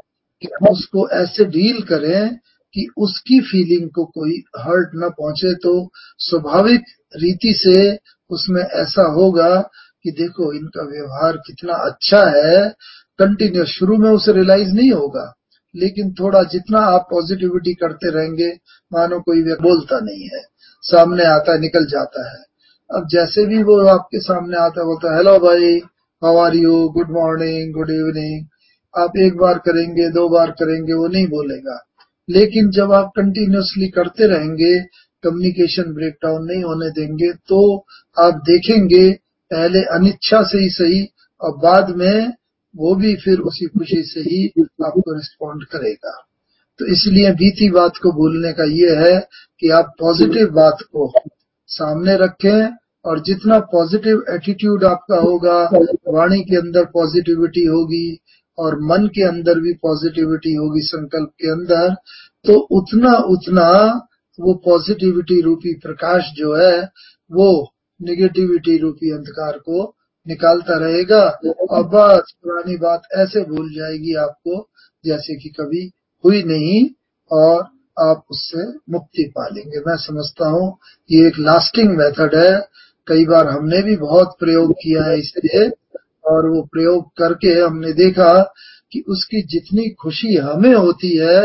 उसको ऐसे डील करें कि उसकी फीलिंग को कोई हर्ट न पहुंचे। तो स्वाभाविक रीति से उसमें ऐसा होगा कि देखो इनका व्यवहार कितना अच्छा है। कंटिन्यूस शुरू में उसे रियलाइज नहीं होगा, लेकिन थोड़ा जितना आप पॉजिटिविटी करते रहेंगे, मानो कोई व्यक्ति बोलता नहीं है, सामने आता है, निकल जाता है। अब जैसे भी वो आपके सामने आता है, बोलता है हेलो भाई, how are you, good morning, good evening, आप एक बार करेंगे, 2 बार करेंगे, वो नहीं बोलेगा। लेकिन जब आप कंटिन्यूअसली करते रहेंगे, कम्युनिकेशन ब्रेकडाउन नहीं होने देंगे, तो आप देखेंगे पहले अनिच्छा से ही सही, और बाद में वो भी फिर उसी खुशी से ही आपको रिस्पॉन्ड करेगा। तो इसलिए बीती बात को भूलने का ये है कि आप पॉजिटिव बात को सामने रखें, और जितना पॉजिटिव एटीट्यूड आपका होगा, वाणी के अंदर पॉजिटिविटी होगी और मन के अंदर भी पॉजिटिविटी होगी, संकल्प के अंदर, तो उतना उतना वो पॉजिटिविटी रूपी प्रकाश जो है वो नेगेटिविटी रूपी अंधकार को निकालता रहेगा, और बस पुरानी बात ऐसे भूल जाएगी आपको जैसे कि कभी हुई नहीं, और आप उससे मुक्ति पा लेंगे। मैं समझता हूँ ये एक लास्टिंग मेथड है। कई बार हमने भी बहुत प्रयोग किया है इससे, और वो प्रयोग करके हमने देखा कि उसकी जितनी खुशी हमें होती है,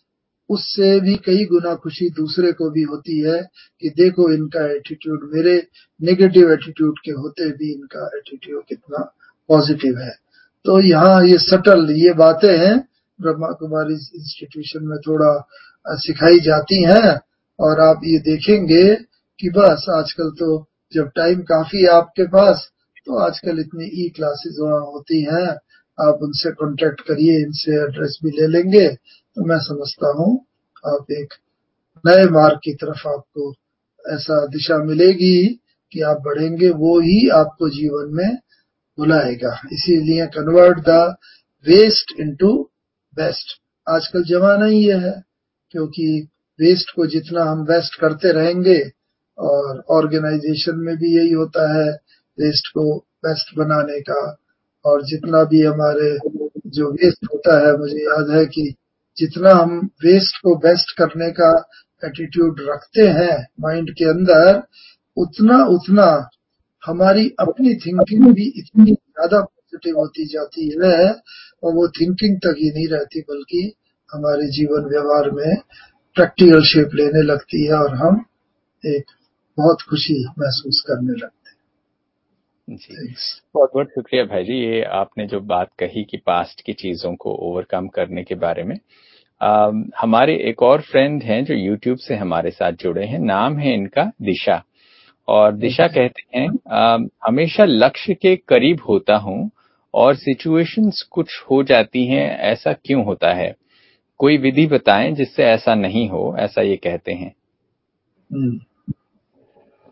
उससे भी कई गुना खुशी दूसरे को भी होती है कि देखो इनका एटीट्यूड मेरे नेगेटिव एटीट्यूड के होते भी इनका एटीट्यूड कितना पॉजिटिव है। तो यहाँ ये सटल ये बातें हैं, ब्रह्मा कुमारी इंस्टीट्यूशन में थोड़ा सिखाई जाती हैं, और आप ये देखेंगे कि बस आजकल तो जब टाइम काफी है आपके पास, तो आजकल इतनी ई क्लासेस वहाँ होती हैं, आप उनसे कांटेक्ट करिए, इनसे एड्रेस भी ले लेंगे। तो मैं समझता हूँ आप एक नए मार्ग की तरफ आपको ऐसा दिशा मिलेगी कि आप बढ़ेंगे, वो ही आपको जीवन में बुलाएगा। इसीलिए convert the waste into best. आजकल जमाना ही ये है, क्योंकि वेस्ट को जितना हम बेस्ट करते रहेंगे, और ऑर्गेनाइजेशन में भी यही होता है, वेस्ट को बेस्ट बनाने का। और जितना भी हमारे जो वेस्ट होता है, मुझे याद है कि जितना हम वेस्ट को बेस्ट करने का एटीट्यूड रखते हैं माइंड के अंदर, उतना उतना हमारी अपनी थिंकिंग भी इतनी ज्यादा पॉजिटिव होती जाती है, और वो थिंकिंग तक ही नहीं रहती, बल्कि हमारे जीवन व्यवहार में प्रैक्टिकल शेप लेने लगती है, और हम एक बहुत खुशी महसूस करने लगते जी, हैं। बहुत बहुत शुक्रिया भाई जी। ये आपने जो बात कही कि पास्ट की चीजों को ओवरकम करने के बारे में, हमारे एक और फ्रेंड हैं जो यूट्यूब से हमारे साथ जुड़े हैं, नाम है इनका दिशा। और दिशा कहते हैं, हमेशा लक्ष्य के करीब होता हूँ और सिचुएशंस कुछ हो जाती हैं, ऐसा क्यों होता है? कोई विधि बताएं जिससे ऐसा नहीं हो, ऐसा ये कहते हैं।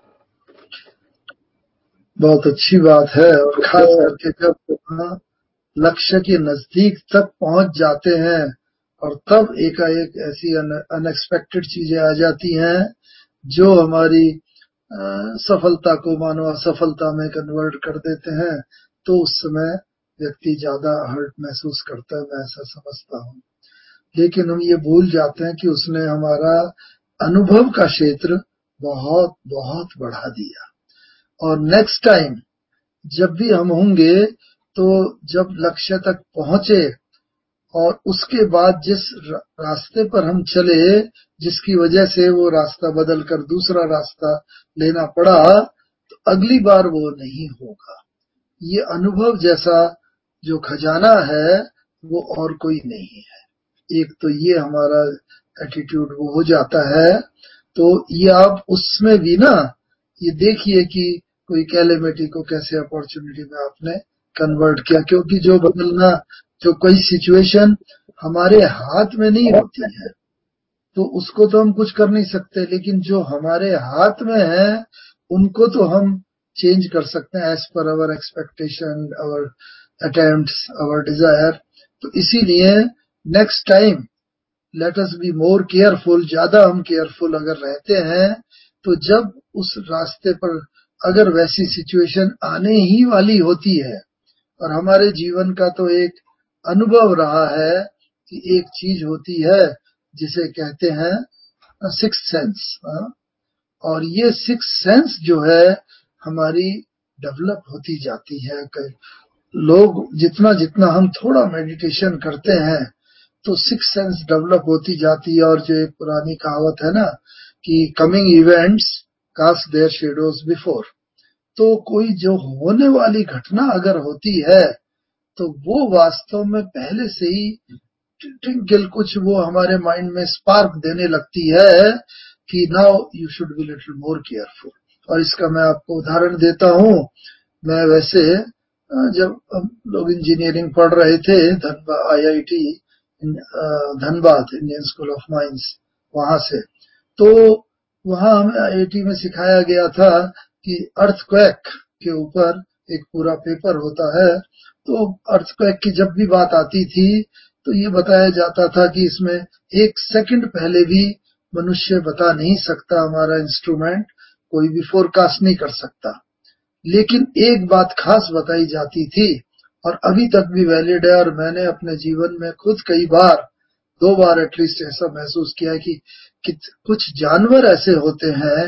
बहुत अच्छी बात है, और खास करके जब लक्ष्य के नजदीक तक पहुंच जाते हैं और तब एकाएक ऐसी अनएक्सपेक्टेड चीजें आ जाती हैं जो हमारी सफलता को मानो असफलता में कन्वर्ट कर देते हैं, तो उस समय व्यक्ति ज्यादा हर्ट महसूस करता है, मैं ऐसा समझता हूँ। लेकिन हम ये भूल जाते हैं कि उसने हमारा अनुभव का क्षेत्र बहुत बहुत बढ़ा दिया, और नेक्स्ट टाइम जब भी हम होंगे तो जब लक्ष्य तक पहुंचे और उसके बाद जिस रास्ते पर हम चले, जिसकी वजह से वो रास्ता बदल कर दूसरा रास्ता लेना पड़ा, तो अगली बार वो नहीं होगा। ये अनुभव जैसा जो खजाना है वो और कोई नहीं है। एक तो ये हमारा एटीट्यूड वो हो जाता है। तो ये आप उसमें भी ना ये देखिए कि कोई कैलेमिटी को कैसे अपॉर्चुनिटी में आपने कन्वर्ट किया, क्योंकि जो बदलना, जो कोई सिचुएशन हमारे हाथ में नहीं होती है तो उसको तो हम कुछ कर नहीं सकते, लेकिन जो हमारे हाथ में है उनको तो हम चेंज कर सकते हैं as per our expectation, our attempts, our desire. तो इसीलिए next time let us be more careful. ज्यादा हम केयरफुल अगर रहते हैं तो जब उस रास्ते पर अगर वैसी सिचुएशन आने ही वाली होती है, और हमारे जीवन का तो एक अनुभव रहा है कि एक चीज होती है जिसे कहते हैं सिक्स सेंस, और ये सिक्स सेंस जो है हमारी डेवलप होती जाती है। लोग जितना जितना हम थोड़ा मेडिटेशन करते हैं तो सिक्स सेंस डेवलप होती जाती है। और जो एक पुरानी कहावत है ना कि coming events cast their shadows before, तो कोई जो होने वाली घटना अगर होती है तो वो वास्तव में पहले से ही ट्विंकल कुछ वो हमारे माइंड में स्पार्क देने लगती है कि now you should be little more careful. और इसका मैं आपको उदाहरण देता हूँ। मैं वैसे जब हम लोग इंजीनियरिंग पढ़ रहे थे Dhanbad IIT Dhanbad Indian School of Mines, वहां से, तो वहां हमें IIT में सिखाया गया था कि अर्थक्वेक के ऊपर एक पूरा पेपर होता है। तो अर्थक्वेक की जब भी बात आती थी तो ये बताया जाता था कि इसमें एक सेकंड पहले भी मनुष्य बता नहीं सकता, हमारा इंस्ट्रूमेंट कोई भी फोरकास्ट नहीं कर सकता। लेकिन एक बात खास बताई जाती थी और अभी तक भी वैलिड है, और मैंने अपने जीवन में खुद कई बार, 2 बार एटलीस्ट ऐसा महसूस किया है कि कुछ जानवर ऐसे होते हैं,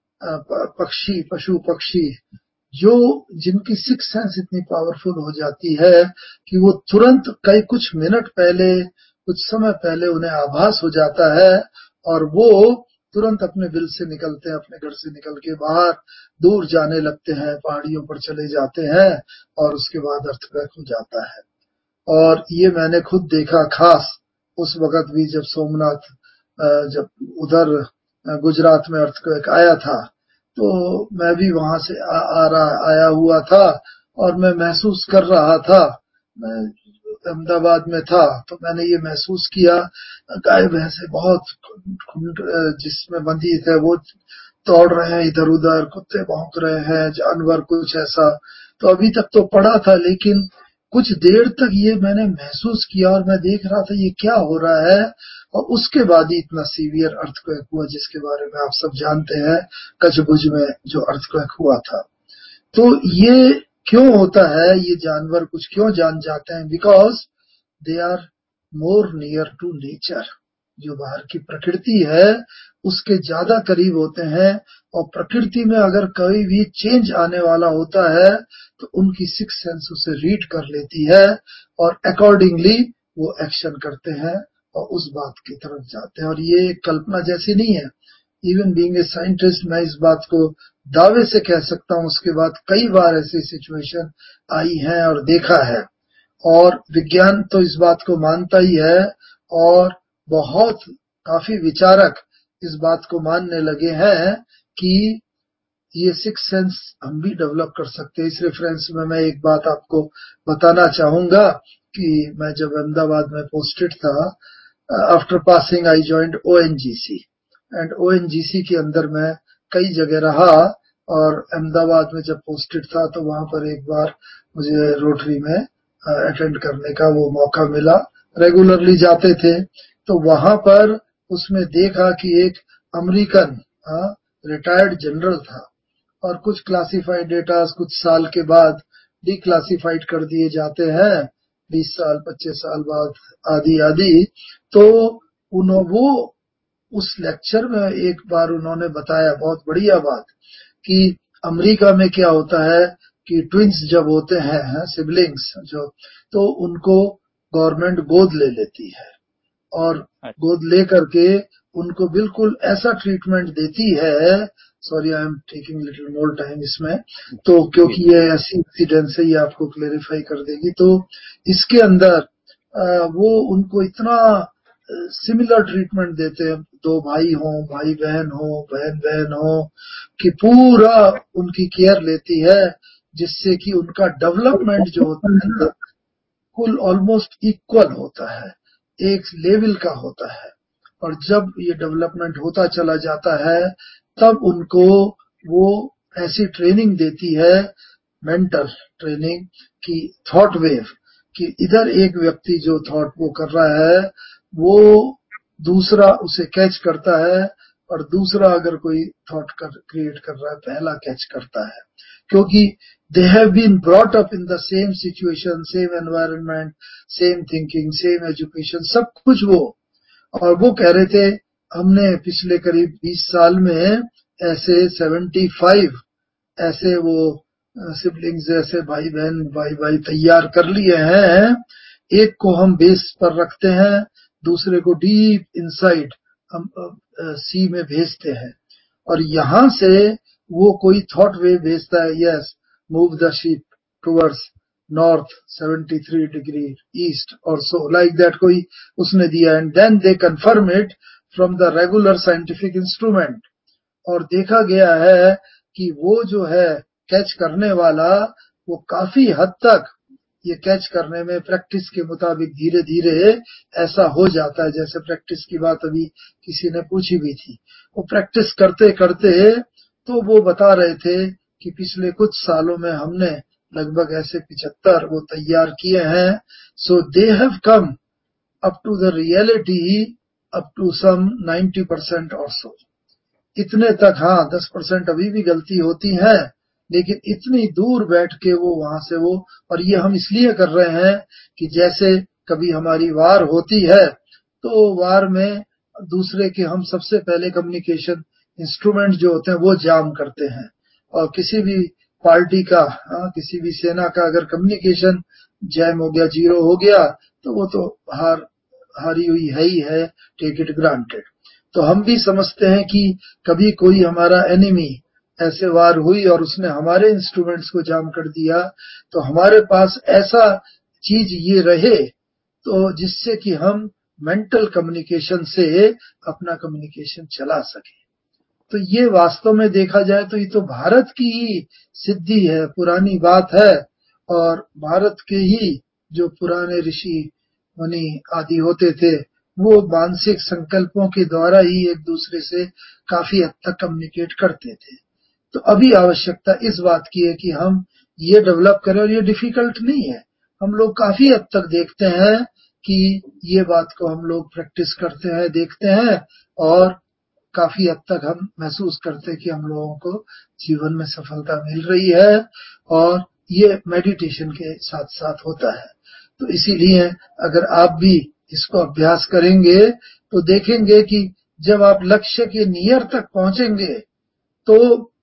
पक्षी, पशु पक्षी, जो जिनकी सिक्स सेंस इतनी पावरफुल हो जाती है कि वो तुरंत कई कुछ मिनट पहले, कुछ समय पहले उन्हें आभास हो जाता है और वो तुरंत अपने बिल से निकलते हैं, अपने घर से निकल के बाहर दूर जाने लगते हैं, पहाड़ियों पर चले जाते हैं और उसके बाद अर्थक्वेक हो जाता है। और ये मैंने खुद देखा, खास उस वक्त भी जब सोमनाथ, जब उधर गुजरात में अर्थक्वेक आया था, तो मैं भी वहां से आया हुआ था और मैं महसूस कर रहा था। मैं अहमदाबाद में था तो मैंने ये महसूस किया, गाय भैंसे बहुत जिसमें बंधी थे वो दौड़ रहे हैं इधर उधर, कुत्ते भौंक रहे हैं, जानवर कुछ ऐसा। तो अभी तक तो पड़ा था, लेकिन कुछ देर तक ये मैंने महसूस किया और मैं देख रहा था ये क्या हो रहा है। और उसके बाद ही इतना सीवियर अर्थक्वेक हुआ जिसके बारे में आप सब जानते हैं, कच्छ-भुज में जो अर्थक्वेक हुआ था। तो ये क्यों होता है, ये जानवर कुछ क्यों जान जाते हैं? Because they are more near to nature. जो बाहर की प्रकृति है उसके ज्यादा करीब होते हैं, और प्रकृति में अगर कोई भी चेंज आने वाला होता है तो उनकी सिक्स सेंस उसे रीड कर लेती है और अकॉर्डिंगली वो एक्शन करते हैं और उस बात की तरफ जाते हैं। और ये कल्पना जैसी नहीं है। इवन बीइंग ए साइंटिस्ट मैं इस बात को दावे से कह सकता हूँ, उसके बाद कई बार ऐसी सिचुएशन आई है और देखा है, और विज्ञान तो इस बात को मानता ही है, और बहुत काफी विचारक इस बात को मानने लगे हैं कि ये सिक्स सेंस हम भी डेवलप कर सकते हैं। इस रेफरेंस में मैं एक बात आपको बताना चाहूंगा कि मैं जब अहमदाबाद में पोस्टेड था, after passing I joined ONGC, and ONGC के अंदर मैं कई जगह रहा, और अहमदाबाद में जब पोस्टेड था तो वहां पर एक बार मुझे रोटरी में अटेंड करने का वो मौका मिला। रेगुलरली जाते थे तो वहां पर उसमें देखा कि एक अमेरिकन रिटायर्ड जनरल था और कुछ क्लासिफाइड डेटा कुछ साल के बाद डिक्लासिफाइड कर दिए जाते हैं, 20 साल 25 साल बाद आदि आदि। तो वो उस लेक्चर में एक बार उन्होंने बताया बहुत बढ़िया बात कि अमेरिका में क्या होता है कि ट्विंस जब होते हैं सिबलिंग्स जो, तो उनको गवर्नमेंट गोद ले लेती है और गोद ले करके उनको बिल्कुल ऐसा ट्रीटमेंट देती है। Sorry I am taking little more time इसमें, तो क्योंकि ये ऐसी इंसिडेंस है ये आपको क्लेरिफाई कर देगी। तो इसके अंदर वो उनको इतना सिमिलर ट्रीटमेंट देते हैं, दो भाई हो भाई बहन हो बहन बहन हो, कि पूरा उनकी केयर लेती है जिससे कि उनका डेवलपमेंट जो होता है ना कुल ऑलमोस्ट इक्वल होता है, एक लेवल का होता है। और जब ये डेवलपमेंट होता चला जाता है तब उनको वो ऐसी ट्रेनिंग देती है, मेंटल ट्रेनिंग की थॉट वेव, कि इधर एक व्यक्ति जो थॉट वो कर रहा है वो दूसरा उसे कैच करता है और दूसरा अगर कोई थॉट क्रिएट कर रहा है पहला कैच करता है, क्योंकि they have been brought up in the same situation, same environment, same thinking, same education, सब कुछ वो। और वो कह रहे थे हमने पिछले करीब 20 साल में ऐसे 75 ऐसे वो सिबलिंग्स ऐसे भाई बहन भाई भाई तैयार कर लिए हैं। एक को हम बेस पर रखते हैं, दूसरे को डीप इनसाइड हम सी में भेजते हैं और यहां से वो कोई थॉट वेव भेजता है, yes move the ship towards north 73 degree east और सो लाइक दैट कोई उसने दिया, and then they confirm it from the regular scientific instrument. और देखा गया है कि वो जो है कैच करने वाला वो काफी हद तक ये कैच करने में प्रैक्टिस के मुताबिक धीरे धीरे ऐसा हो जाता है। जैसे प्रैक्टिस की बात अभी किसी ने पूछी भी थी, वो प्रैक्टिस करते करते तो वो बता रहे थे कि पिछले कुछ सालों में हमने लगभग ऐसे 75 वो तैयार किए हैं। So they have come up to the reality up to some 90% और सो, इतने तक। हाँ 10% अभी भी गलती होती है लेकिन इतनी दूर बैठ के वो वहां से वो, और ये हम इसलिए कर रहे हैं कि जैसे कभी हमारी वार होती है तो वार में दूसरे के हम सबसे पहले कम्युनिकेशन इंस्ट्रूमेंट जो होते हैं वो जाम करते हैं, और किसी भी पार्टी का किसी भी सेना का अगर कम्युनिकेशन जैम हो गया जीरो हो गया तो वो तो हारी हुई है ही है, टेक इट ग्रांटेड। तो हम भी समझते हैं कि कभी कोई हमारा एनिमी ऐसे वार हुई और उसने हमारे इंस्ट्रूमेंट्स को जाम कर दिया तो हमारे पास ऐसा चीज ये रहे तो जिससे कि हम मेंटल कम्युनिकेशन से अपना कम्युनिकेशन चला सके। तो ये वास्तव में देखा जाए तो ये तो भारत की ही सिद्धि है, पुरानी बात है, और भारत के ही जो पुराने ऋषि मुनि आदि होते थे वो मानसिक संकल्पों के द्वारा ही एक दूसरे से काफी हद तक कम्युनिकेट करते थे। तो अभी आवश्यकता इस बात की है कि हम ये डेवलप करें, और ये डिफिकल्ट नहीं है। हम लोग काफी हद तक देखते हैं कि ये बात को हम लोग प्रैक्टिस करते हैं, देखते हैं, और काफी हद तक हम महसूस करते हैं कि हम लोगों को जीवन में सफलता मिल रही है, और ये मेडिटेशन के साथ साथ होता है। तो इसीलिए अगर आप भी इसको अभ्यास करेंगे तो देखेंगे कि जब आप लक्ष्य के नियर तक पहुंचेंगे तो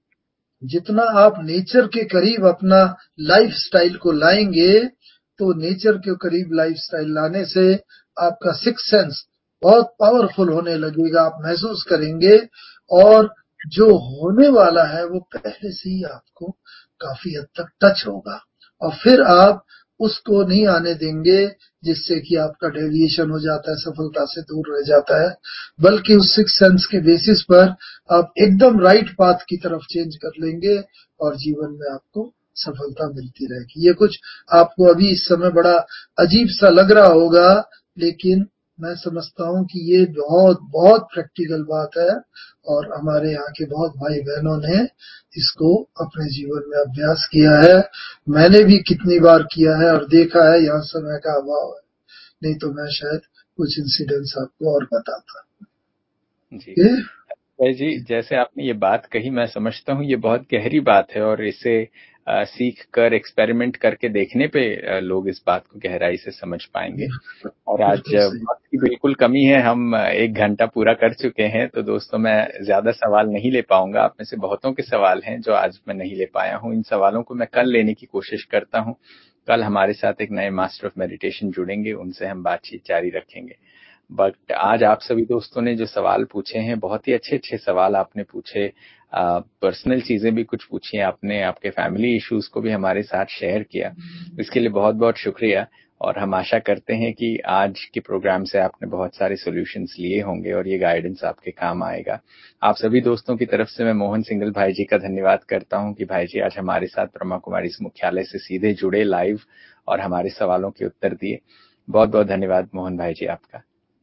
जितना आप नेचर के करीब अपना लाइफस्टाइल को लाएंगे तो नेचर के करीब लाइफस्टाइल लाने से आपका सिक्स सेंस बहुत पावरफुल होने लगेगा, आप महसूस करेंगे, और जो होने वाला है वो पहले से ही आपको काफी हद तक टच होगा, और फिर आप उसको नहीं आने देंगे जिससे कि आपका डेविएशन हो जाता है, सफलता से दूर रह जाता है, बल्कि उस सिक्स सेंस के बेसिस पर आप एकदम राइट पाथ की तरफ चेंज कर लेंगे और जीवन में आपको सफलता मिलती रहेगी। ये कुछ आपको अभी इस समय बड़ा अजीब सा लग रहा होगा, लेकिन मैं समझता हूँ कि ये बहुत बहुत प्रैक्टिकल बात है और हमारे यहाँ के बहुत भाई बहनों ने इसको अपने जीवन में अभ्यास किया है। मैंने भी कितनी बार किया है और देखा है, यहाँ समय का अभाव है, नहीं तो मैं शायद कुछ इंसिडेंट्स आपको और बताता। जी ये भाई जी, जैसे आपने ये बात कही, मैं समझता हूँ ये बहुत गहरी बात है और इसे सीख कर एक्सपेरिमेंट करके देखने पे लोग इस बात को गहराई से समझ पाएंगे। और आज बिल्कुल सही। वक्त की बिल्कुल कमी है, हम 1 घंटा पूरा कर चुके हैं, तो दोस्तों मैं ज्यादा सवाल नहीं ले पाऊंगा। आप में से बहुतों के सवाल हैं जो आज मैं नहीं ले पाया हूँ। इन सवालों को मैं कल लेने की कोशिश करता हूँ। कल हमारे साथ एक नए मास्टर ऑफ मेडिटेशन जुड़ेंगे, उनसे हम बातचीत जारी रखेंगे। बट आज आप सभी दोस्तों ने जो सवाल पूछे हैं, बहुत ही अच्छे अच्छे सवाल आपने पूछे। पर्सनल चीजें भी कुछ पूछी आपने, आपके फैमिली इश्यूज को भी हमारे साथ शेयर किया, इसके लिए बहुत बहुत शुक्रिया। और हम आशा करते हैं कि आज के प्रोग्राम से आपने बहुत सारे सॉल्यूशंस लिए होंगे और ये गाइडेंस आपके काम आएगा। आप सभी दोस्तों की तरफ से मैं मोहन सिंघल भाई जी का धन्यवाद करता हूं कि भाई जी आज हमारे साथ ब्रह्मा कुमारी मुख्यालय से सीधे जुड़े लाइव और हमारे सवालों के उत्तर दिए। बहुत बहुत धन्यवाद मोहन भाई जी आपका।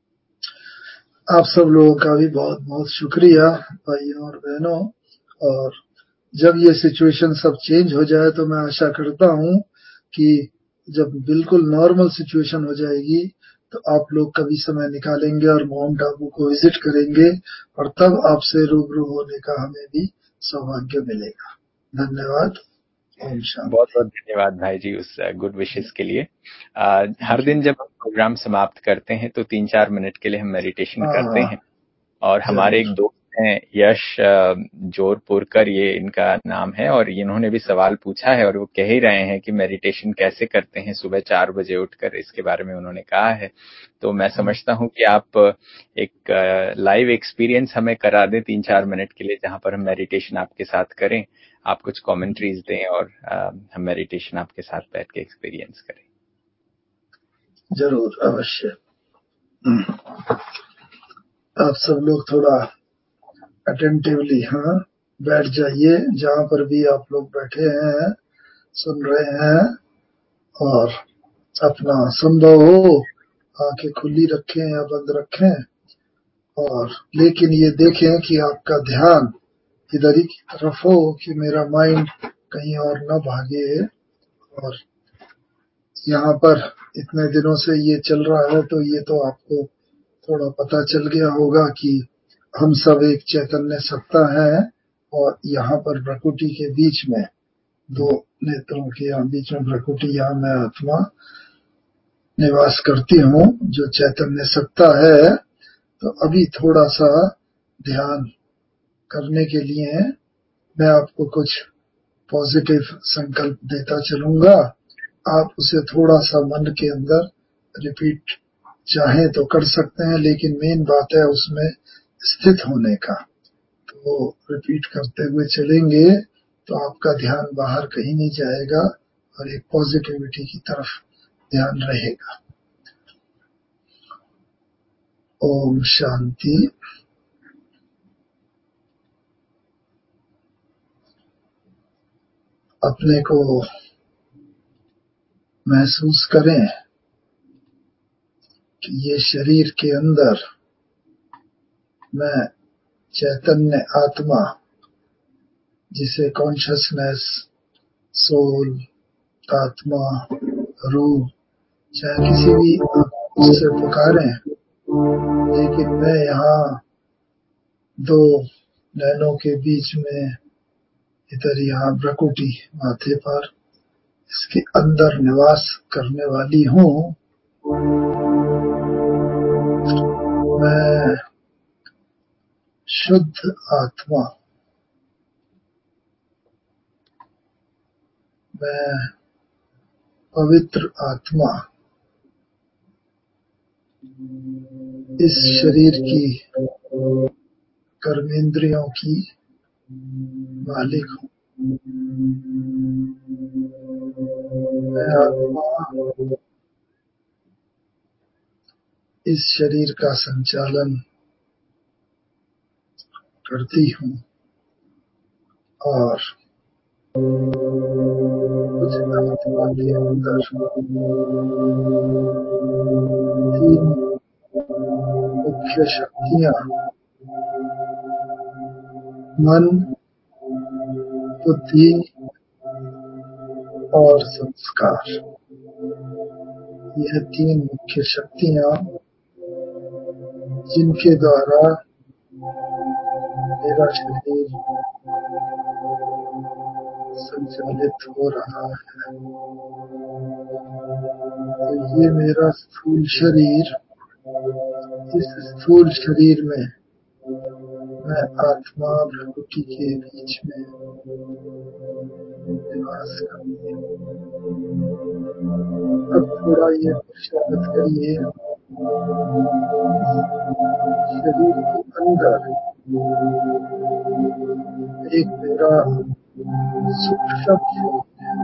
आप सब लोगों का भी बहुत बहुत शुक्रिया भाइयों और बहनों। और जब ये सिचुएशन सब चेंज हो जाए तो मैं आशा करता हूँ कि जब बिल्कुल नॉर्मल सिचुएशन हो जाएगी तो आप लोग कभी समय निकालेंगे और माउंट आबू को विजिट करेंगे और तब आपसे रूबरू होने का हमें भी सौभाग्य मिलेगा। धन्यवाद। ओम बहुत शांति। बहुत धन्यवाद भाई जी उस गुड विशेस के लिए। हर थैंक यू। दिन जब हम प्रोग्राम समाप्त करते हैं तो 3-4 मिनट के लिए हम मेडिटेशन करते हाँ, हैं। और हमारे जरूर। एक दोस्त हैं यश जोरपुरकर, ये इनका नाम है, और इन्होंने भी सवाल पूछा है और वो कह ही रहे हैं कि मेडिटेशन कैसे करते हैं सुबह 4 बजे उठकर, इसके बारे में उन्होंने कहा है। तो मैं समझता हूँ कि आप एक लाइव एक्सपीरियंस हमें करा दें 3-4 मिनट के लिए, जहां पर हम मेडिटेशन आपके साथ करें। आप कुछ कमेंट्रीज दें और हम मेडिटेशन आपके साथ बैठ के एक्सपीरियंस करें। जरूर, अवश्य। आप सब लोग थोड़ा अटेंटिवली बैठ जाइए, जहां पर भी आप लोग बैठे हैं, सुन रहे हैं, और अपना संभव हो आंखें खुली रखें या बंद रखें, और लेकिन ये देखें कि आपका ध्यान इधर ही की तरफ हो, कि मेरा माइंड कहीं और न भागे। और यहाँ पर इतने दिनों से ये चल रहा है तो ये तो आपको थोड़ा पता चल गया होगा कि हम सब एक चैतन्य सत्ता है, और यहाँ पर प्रकृति के बीच में, दो नेत्रों के यहाँ बीच में प्रकृति, यहाँ मैं आत्मा निवास करती हूँ जो चैतन्य सत्ता है। तो अभी थोड़ा सा ध्यान करने के लिए मैं आपको कुछ पॉजिटिव संकल्प देता चलूंगा। आप उसे थोड़ा सा मन के अंदर रिपीट चाहें तो कर सकते हैं, लेकिन मेन बात है उसमें स्थित होने का। तो रिपीट करते हुए चलेंगे तो आपका ध्यान बाहर कहीं नहीं जाएगा और एक पॉजिटिविटी की तरफ ध्यान रहेगा। ओम शांति। अपने को महसूस करें कि ये शरीर के अंदर मैं चैतन्य आत्मा, जिसे कॉन्शसनेस, सोल, आत्मा, रूह, चाहे किसी भी उससे पुकारें, लेकिन मैं यहाँ दो नैनों के बीच में, इधर यहाँ भ्रकुटी माथे पर, इसके अंदर निवास करने वाली हूँ। मैं शुद्ध आत्मा, मैं पवित्र आत्मा, इस शरीर की कर्मेंद्रियों की मालिक हूँ। मैं आत्मा इस शरीर का संचालन करती हूँ और मुझ आत्मा के अंदर 3 मुख्य शक्तियां मन, बुद्धि और संस्कार। यह 3 मुख्य शक्तियां जिनके द्वारा मेरा शरीर संचालित हो रहा है। तो ये मेरा स्थूल शरीर, इस स्थूल शरीर में मैं आत्मा प्रकृति के बीच में निवास करती हूँ। अब थोड़ा ये दृश्यगत करिए, शरीर के अंदर एक मेरा सूक्ष्म शरीर है।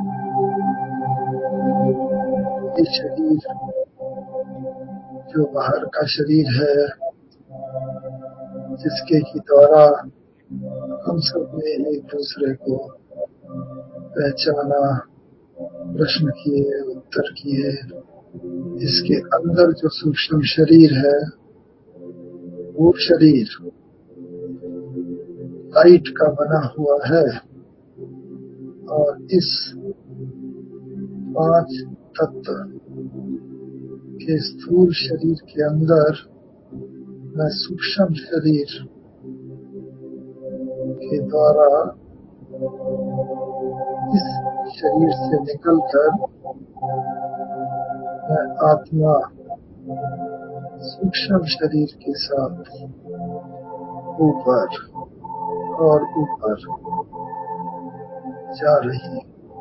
ये शरीर जो बाहर का शरीर है, जिसके की द्वारा हम सब ने एक दूसरे को पहचाना, प्रश्न किए, उत्तर किए। इसके अंदर जो सूक्ष्म शरीर है, वो शरीर लाइट का बना हुआ है और इस 5 तत्व के स्थूल शरीर के अंदर मैं सूक्ष्म शरीर के द्वारा इस शरीर से निकलकर मैं आत्मा सूक्ष्म शरीर के साथ ऊपर और ऊपर जा रही,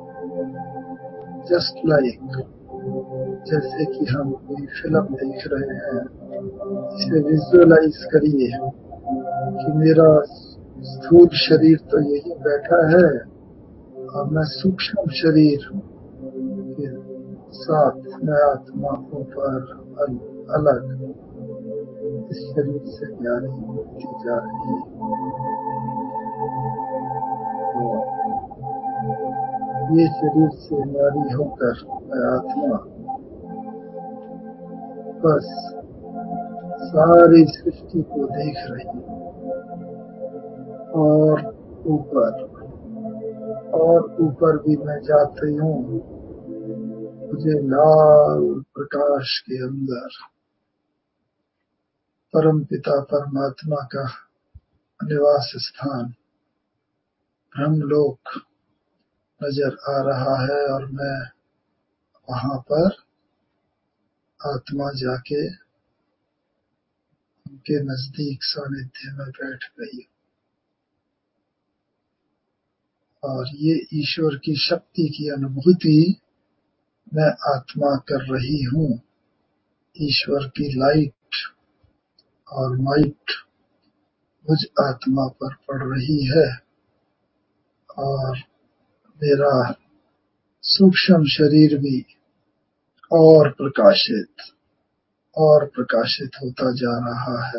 जस्ट लाइक, जैसे कि हम कोई फिल्म देख रहे हैं। इसे विजुअलाइज करिए कि मेरा स्थूल शरीर तो यही बैठा है और मैं सूक्ष्म शरीर के साथ मैं आत्मा ऊपर अलग इस शरीर से न्यारी होती जा रही है। तो ये शरीर से न्यारी होकर मैं आत्मा बस सारी सृष्टि को देख रही और ऊपर भी मैं जाती हूँ। मुझे लाल प्रकाश के अंदर परमपिता परमात्मा का निवास स्थान ब्रह्मलोक नजर आ रहा है और मैं वहां पर आत्मा जाके उनके नजदीक सानिध्य में बैठ गई और ये ईश्वर की शक्ति की अनुभूति मैं आत्मा कर रही हूँ। ईश्वर की लाइट और माइट मुझ आत्मा पर पड़ रही है और मेरा सूक्ष्म शरीर भी और प्रकाशित होता जा रहा है।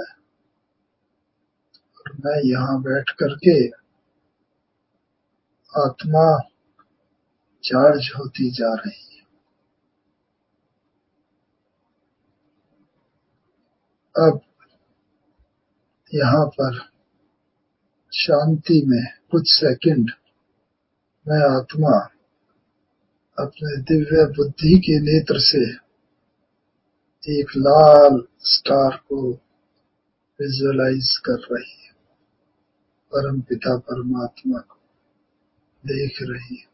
और मैं यहाँ बैठ करके आत्मा चार्ज होती जा रही है। अब यहाँ पर शांति में कुछ सेकंड मैं आत्मा अपने दिव्य बुद्धि के नेत्र से एक लाल स्टार को विजुअलाइज कर रही है, परमपिता परमात्मा को देख रही है,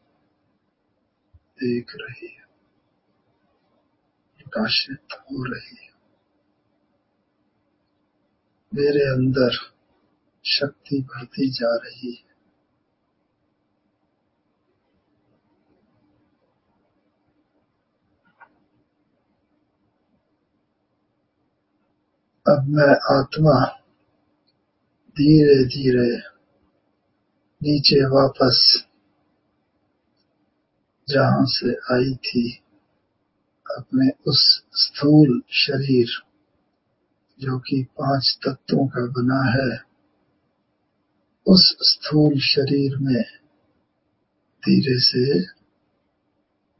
प्रकाशित हो रही है। मेरे अंदर शक्ति बढ़ती जा रही है। अब मैं आत्मा धीरे धीरे नीचे वापस जहां से आई थी, अपने उस स्थूल शरीर जो कि 5 तत्वों का बना है, उस स्थूल शरीर में धीरे से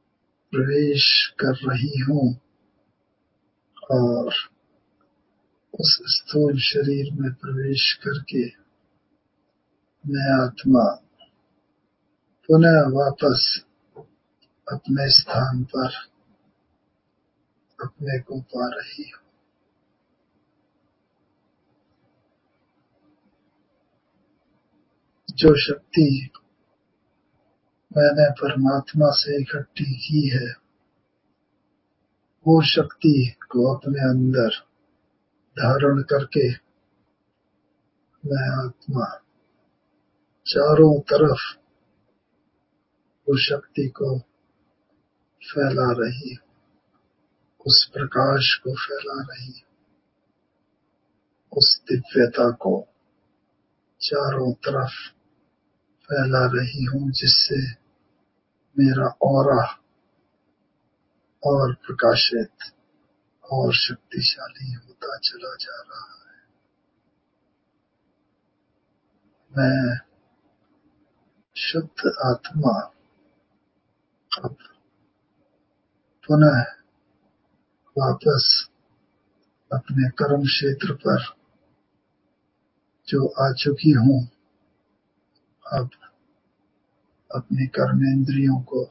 प्रवेश कर रही हूँ और उस स्थूल शरीर में प्रवेश करके मैं आत्मा पुनः वापस अपने स्थान पर अपने को पा रही हूँ। जो शक्ति मैंने परमात्मा से इकट्ठी की है, वो शक्ति को अपने अंदर धारण करके मैं आत्मा चारों तरफ उस शक्ति को फैला रही हूँ, उस प्रकाश को फैला रही हूँ, उस दिव्यता को चारों तरफ फैला रही हूँ, जिससे मेरा ऑरा और प्रकाशित और शक्तिशाली होता चला जा रहा है। मैं शुद्ध आत्मा अब पुनः वापस अपने कर्म क्षेत्र पर जो आ चुकी हूँ, अब अपनी कर्मेंद्रियों को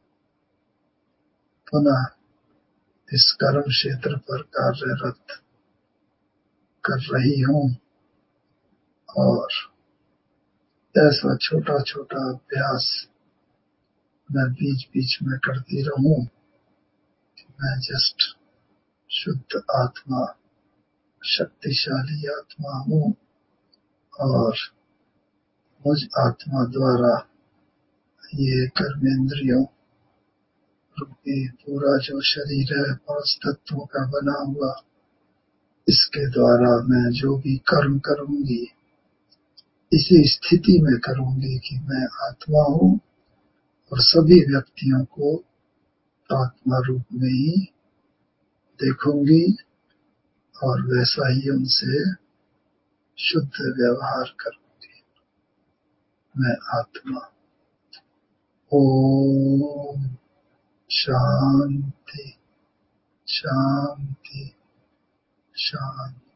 पुनः इस कर्म क्षेत्र पर कार्यरत कर रही हूँ और ऐसा छोटा छोटा अभ्यास मैं बीच बीच में करती रहूं। मैं जस्ट शुद्ध आत्मा, शक्तिशाली आत्मा हूँ और मुझ आत्मा द्वारा ये कर्मेंद्रियों रूपी पूरा जो शरीर है 5 तत्वों का बना हुआ, इसके द्वारा मैं जो भी कर्म करूंगी इसी स्थिति में करूंगी कि मैं आत्मा हूँ और सभी व्यक्तियों को आत्मा रूप में ही देखूंगी और वैसा ही उनसे शुद्ध व्यवहार करूंगी। मैं आत्मा। ओम शांति शांति शांति।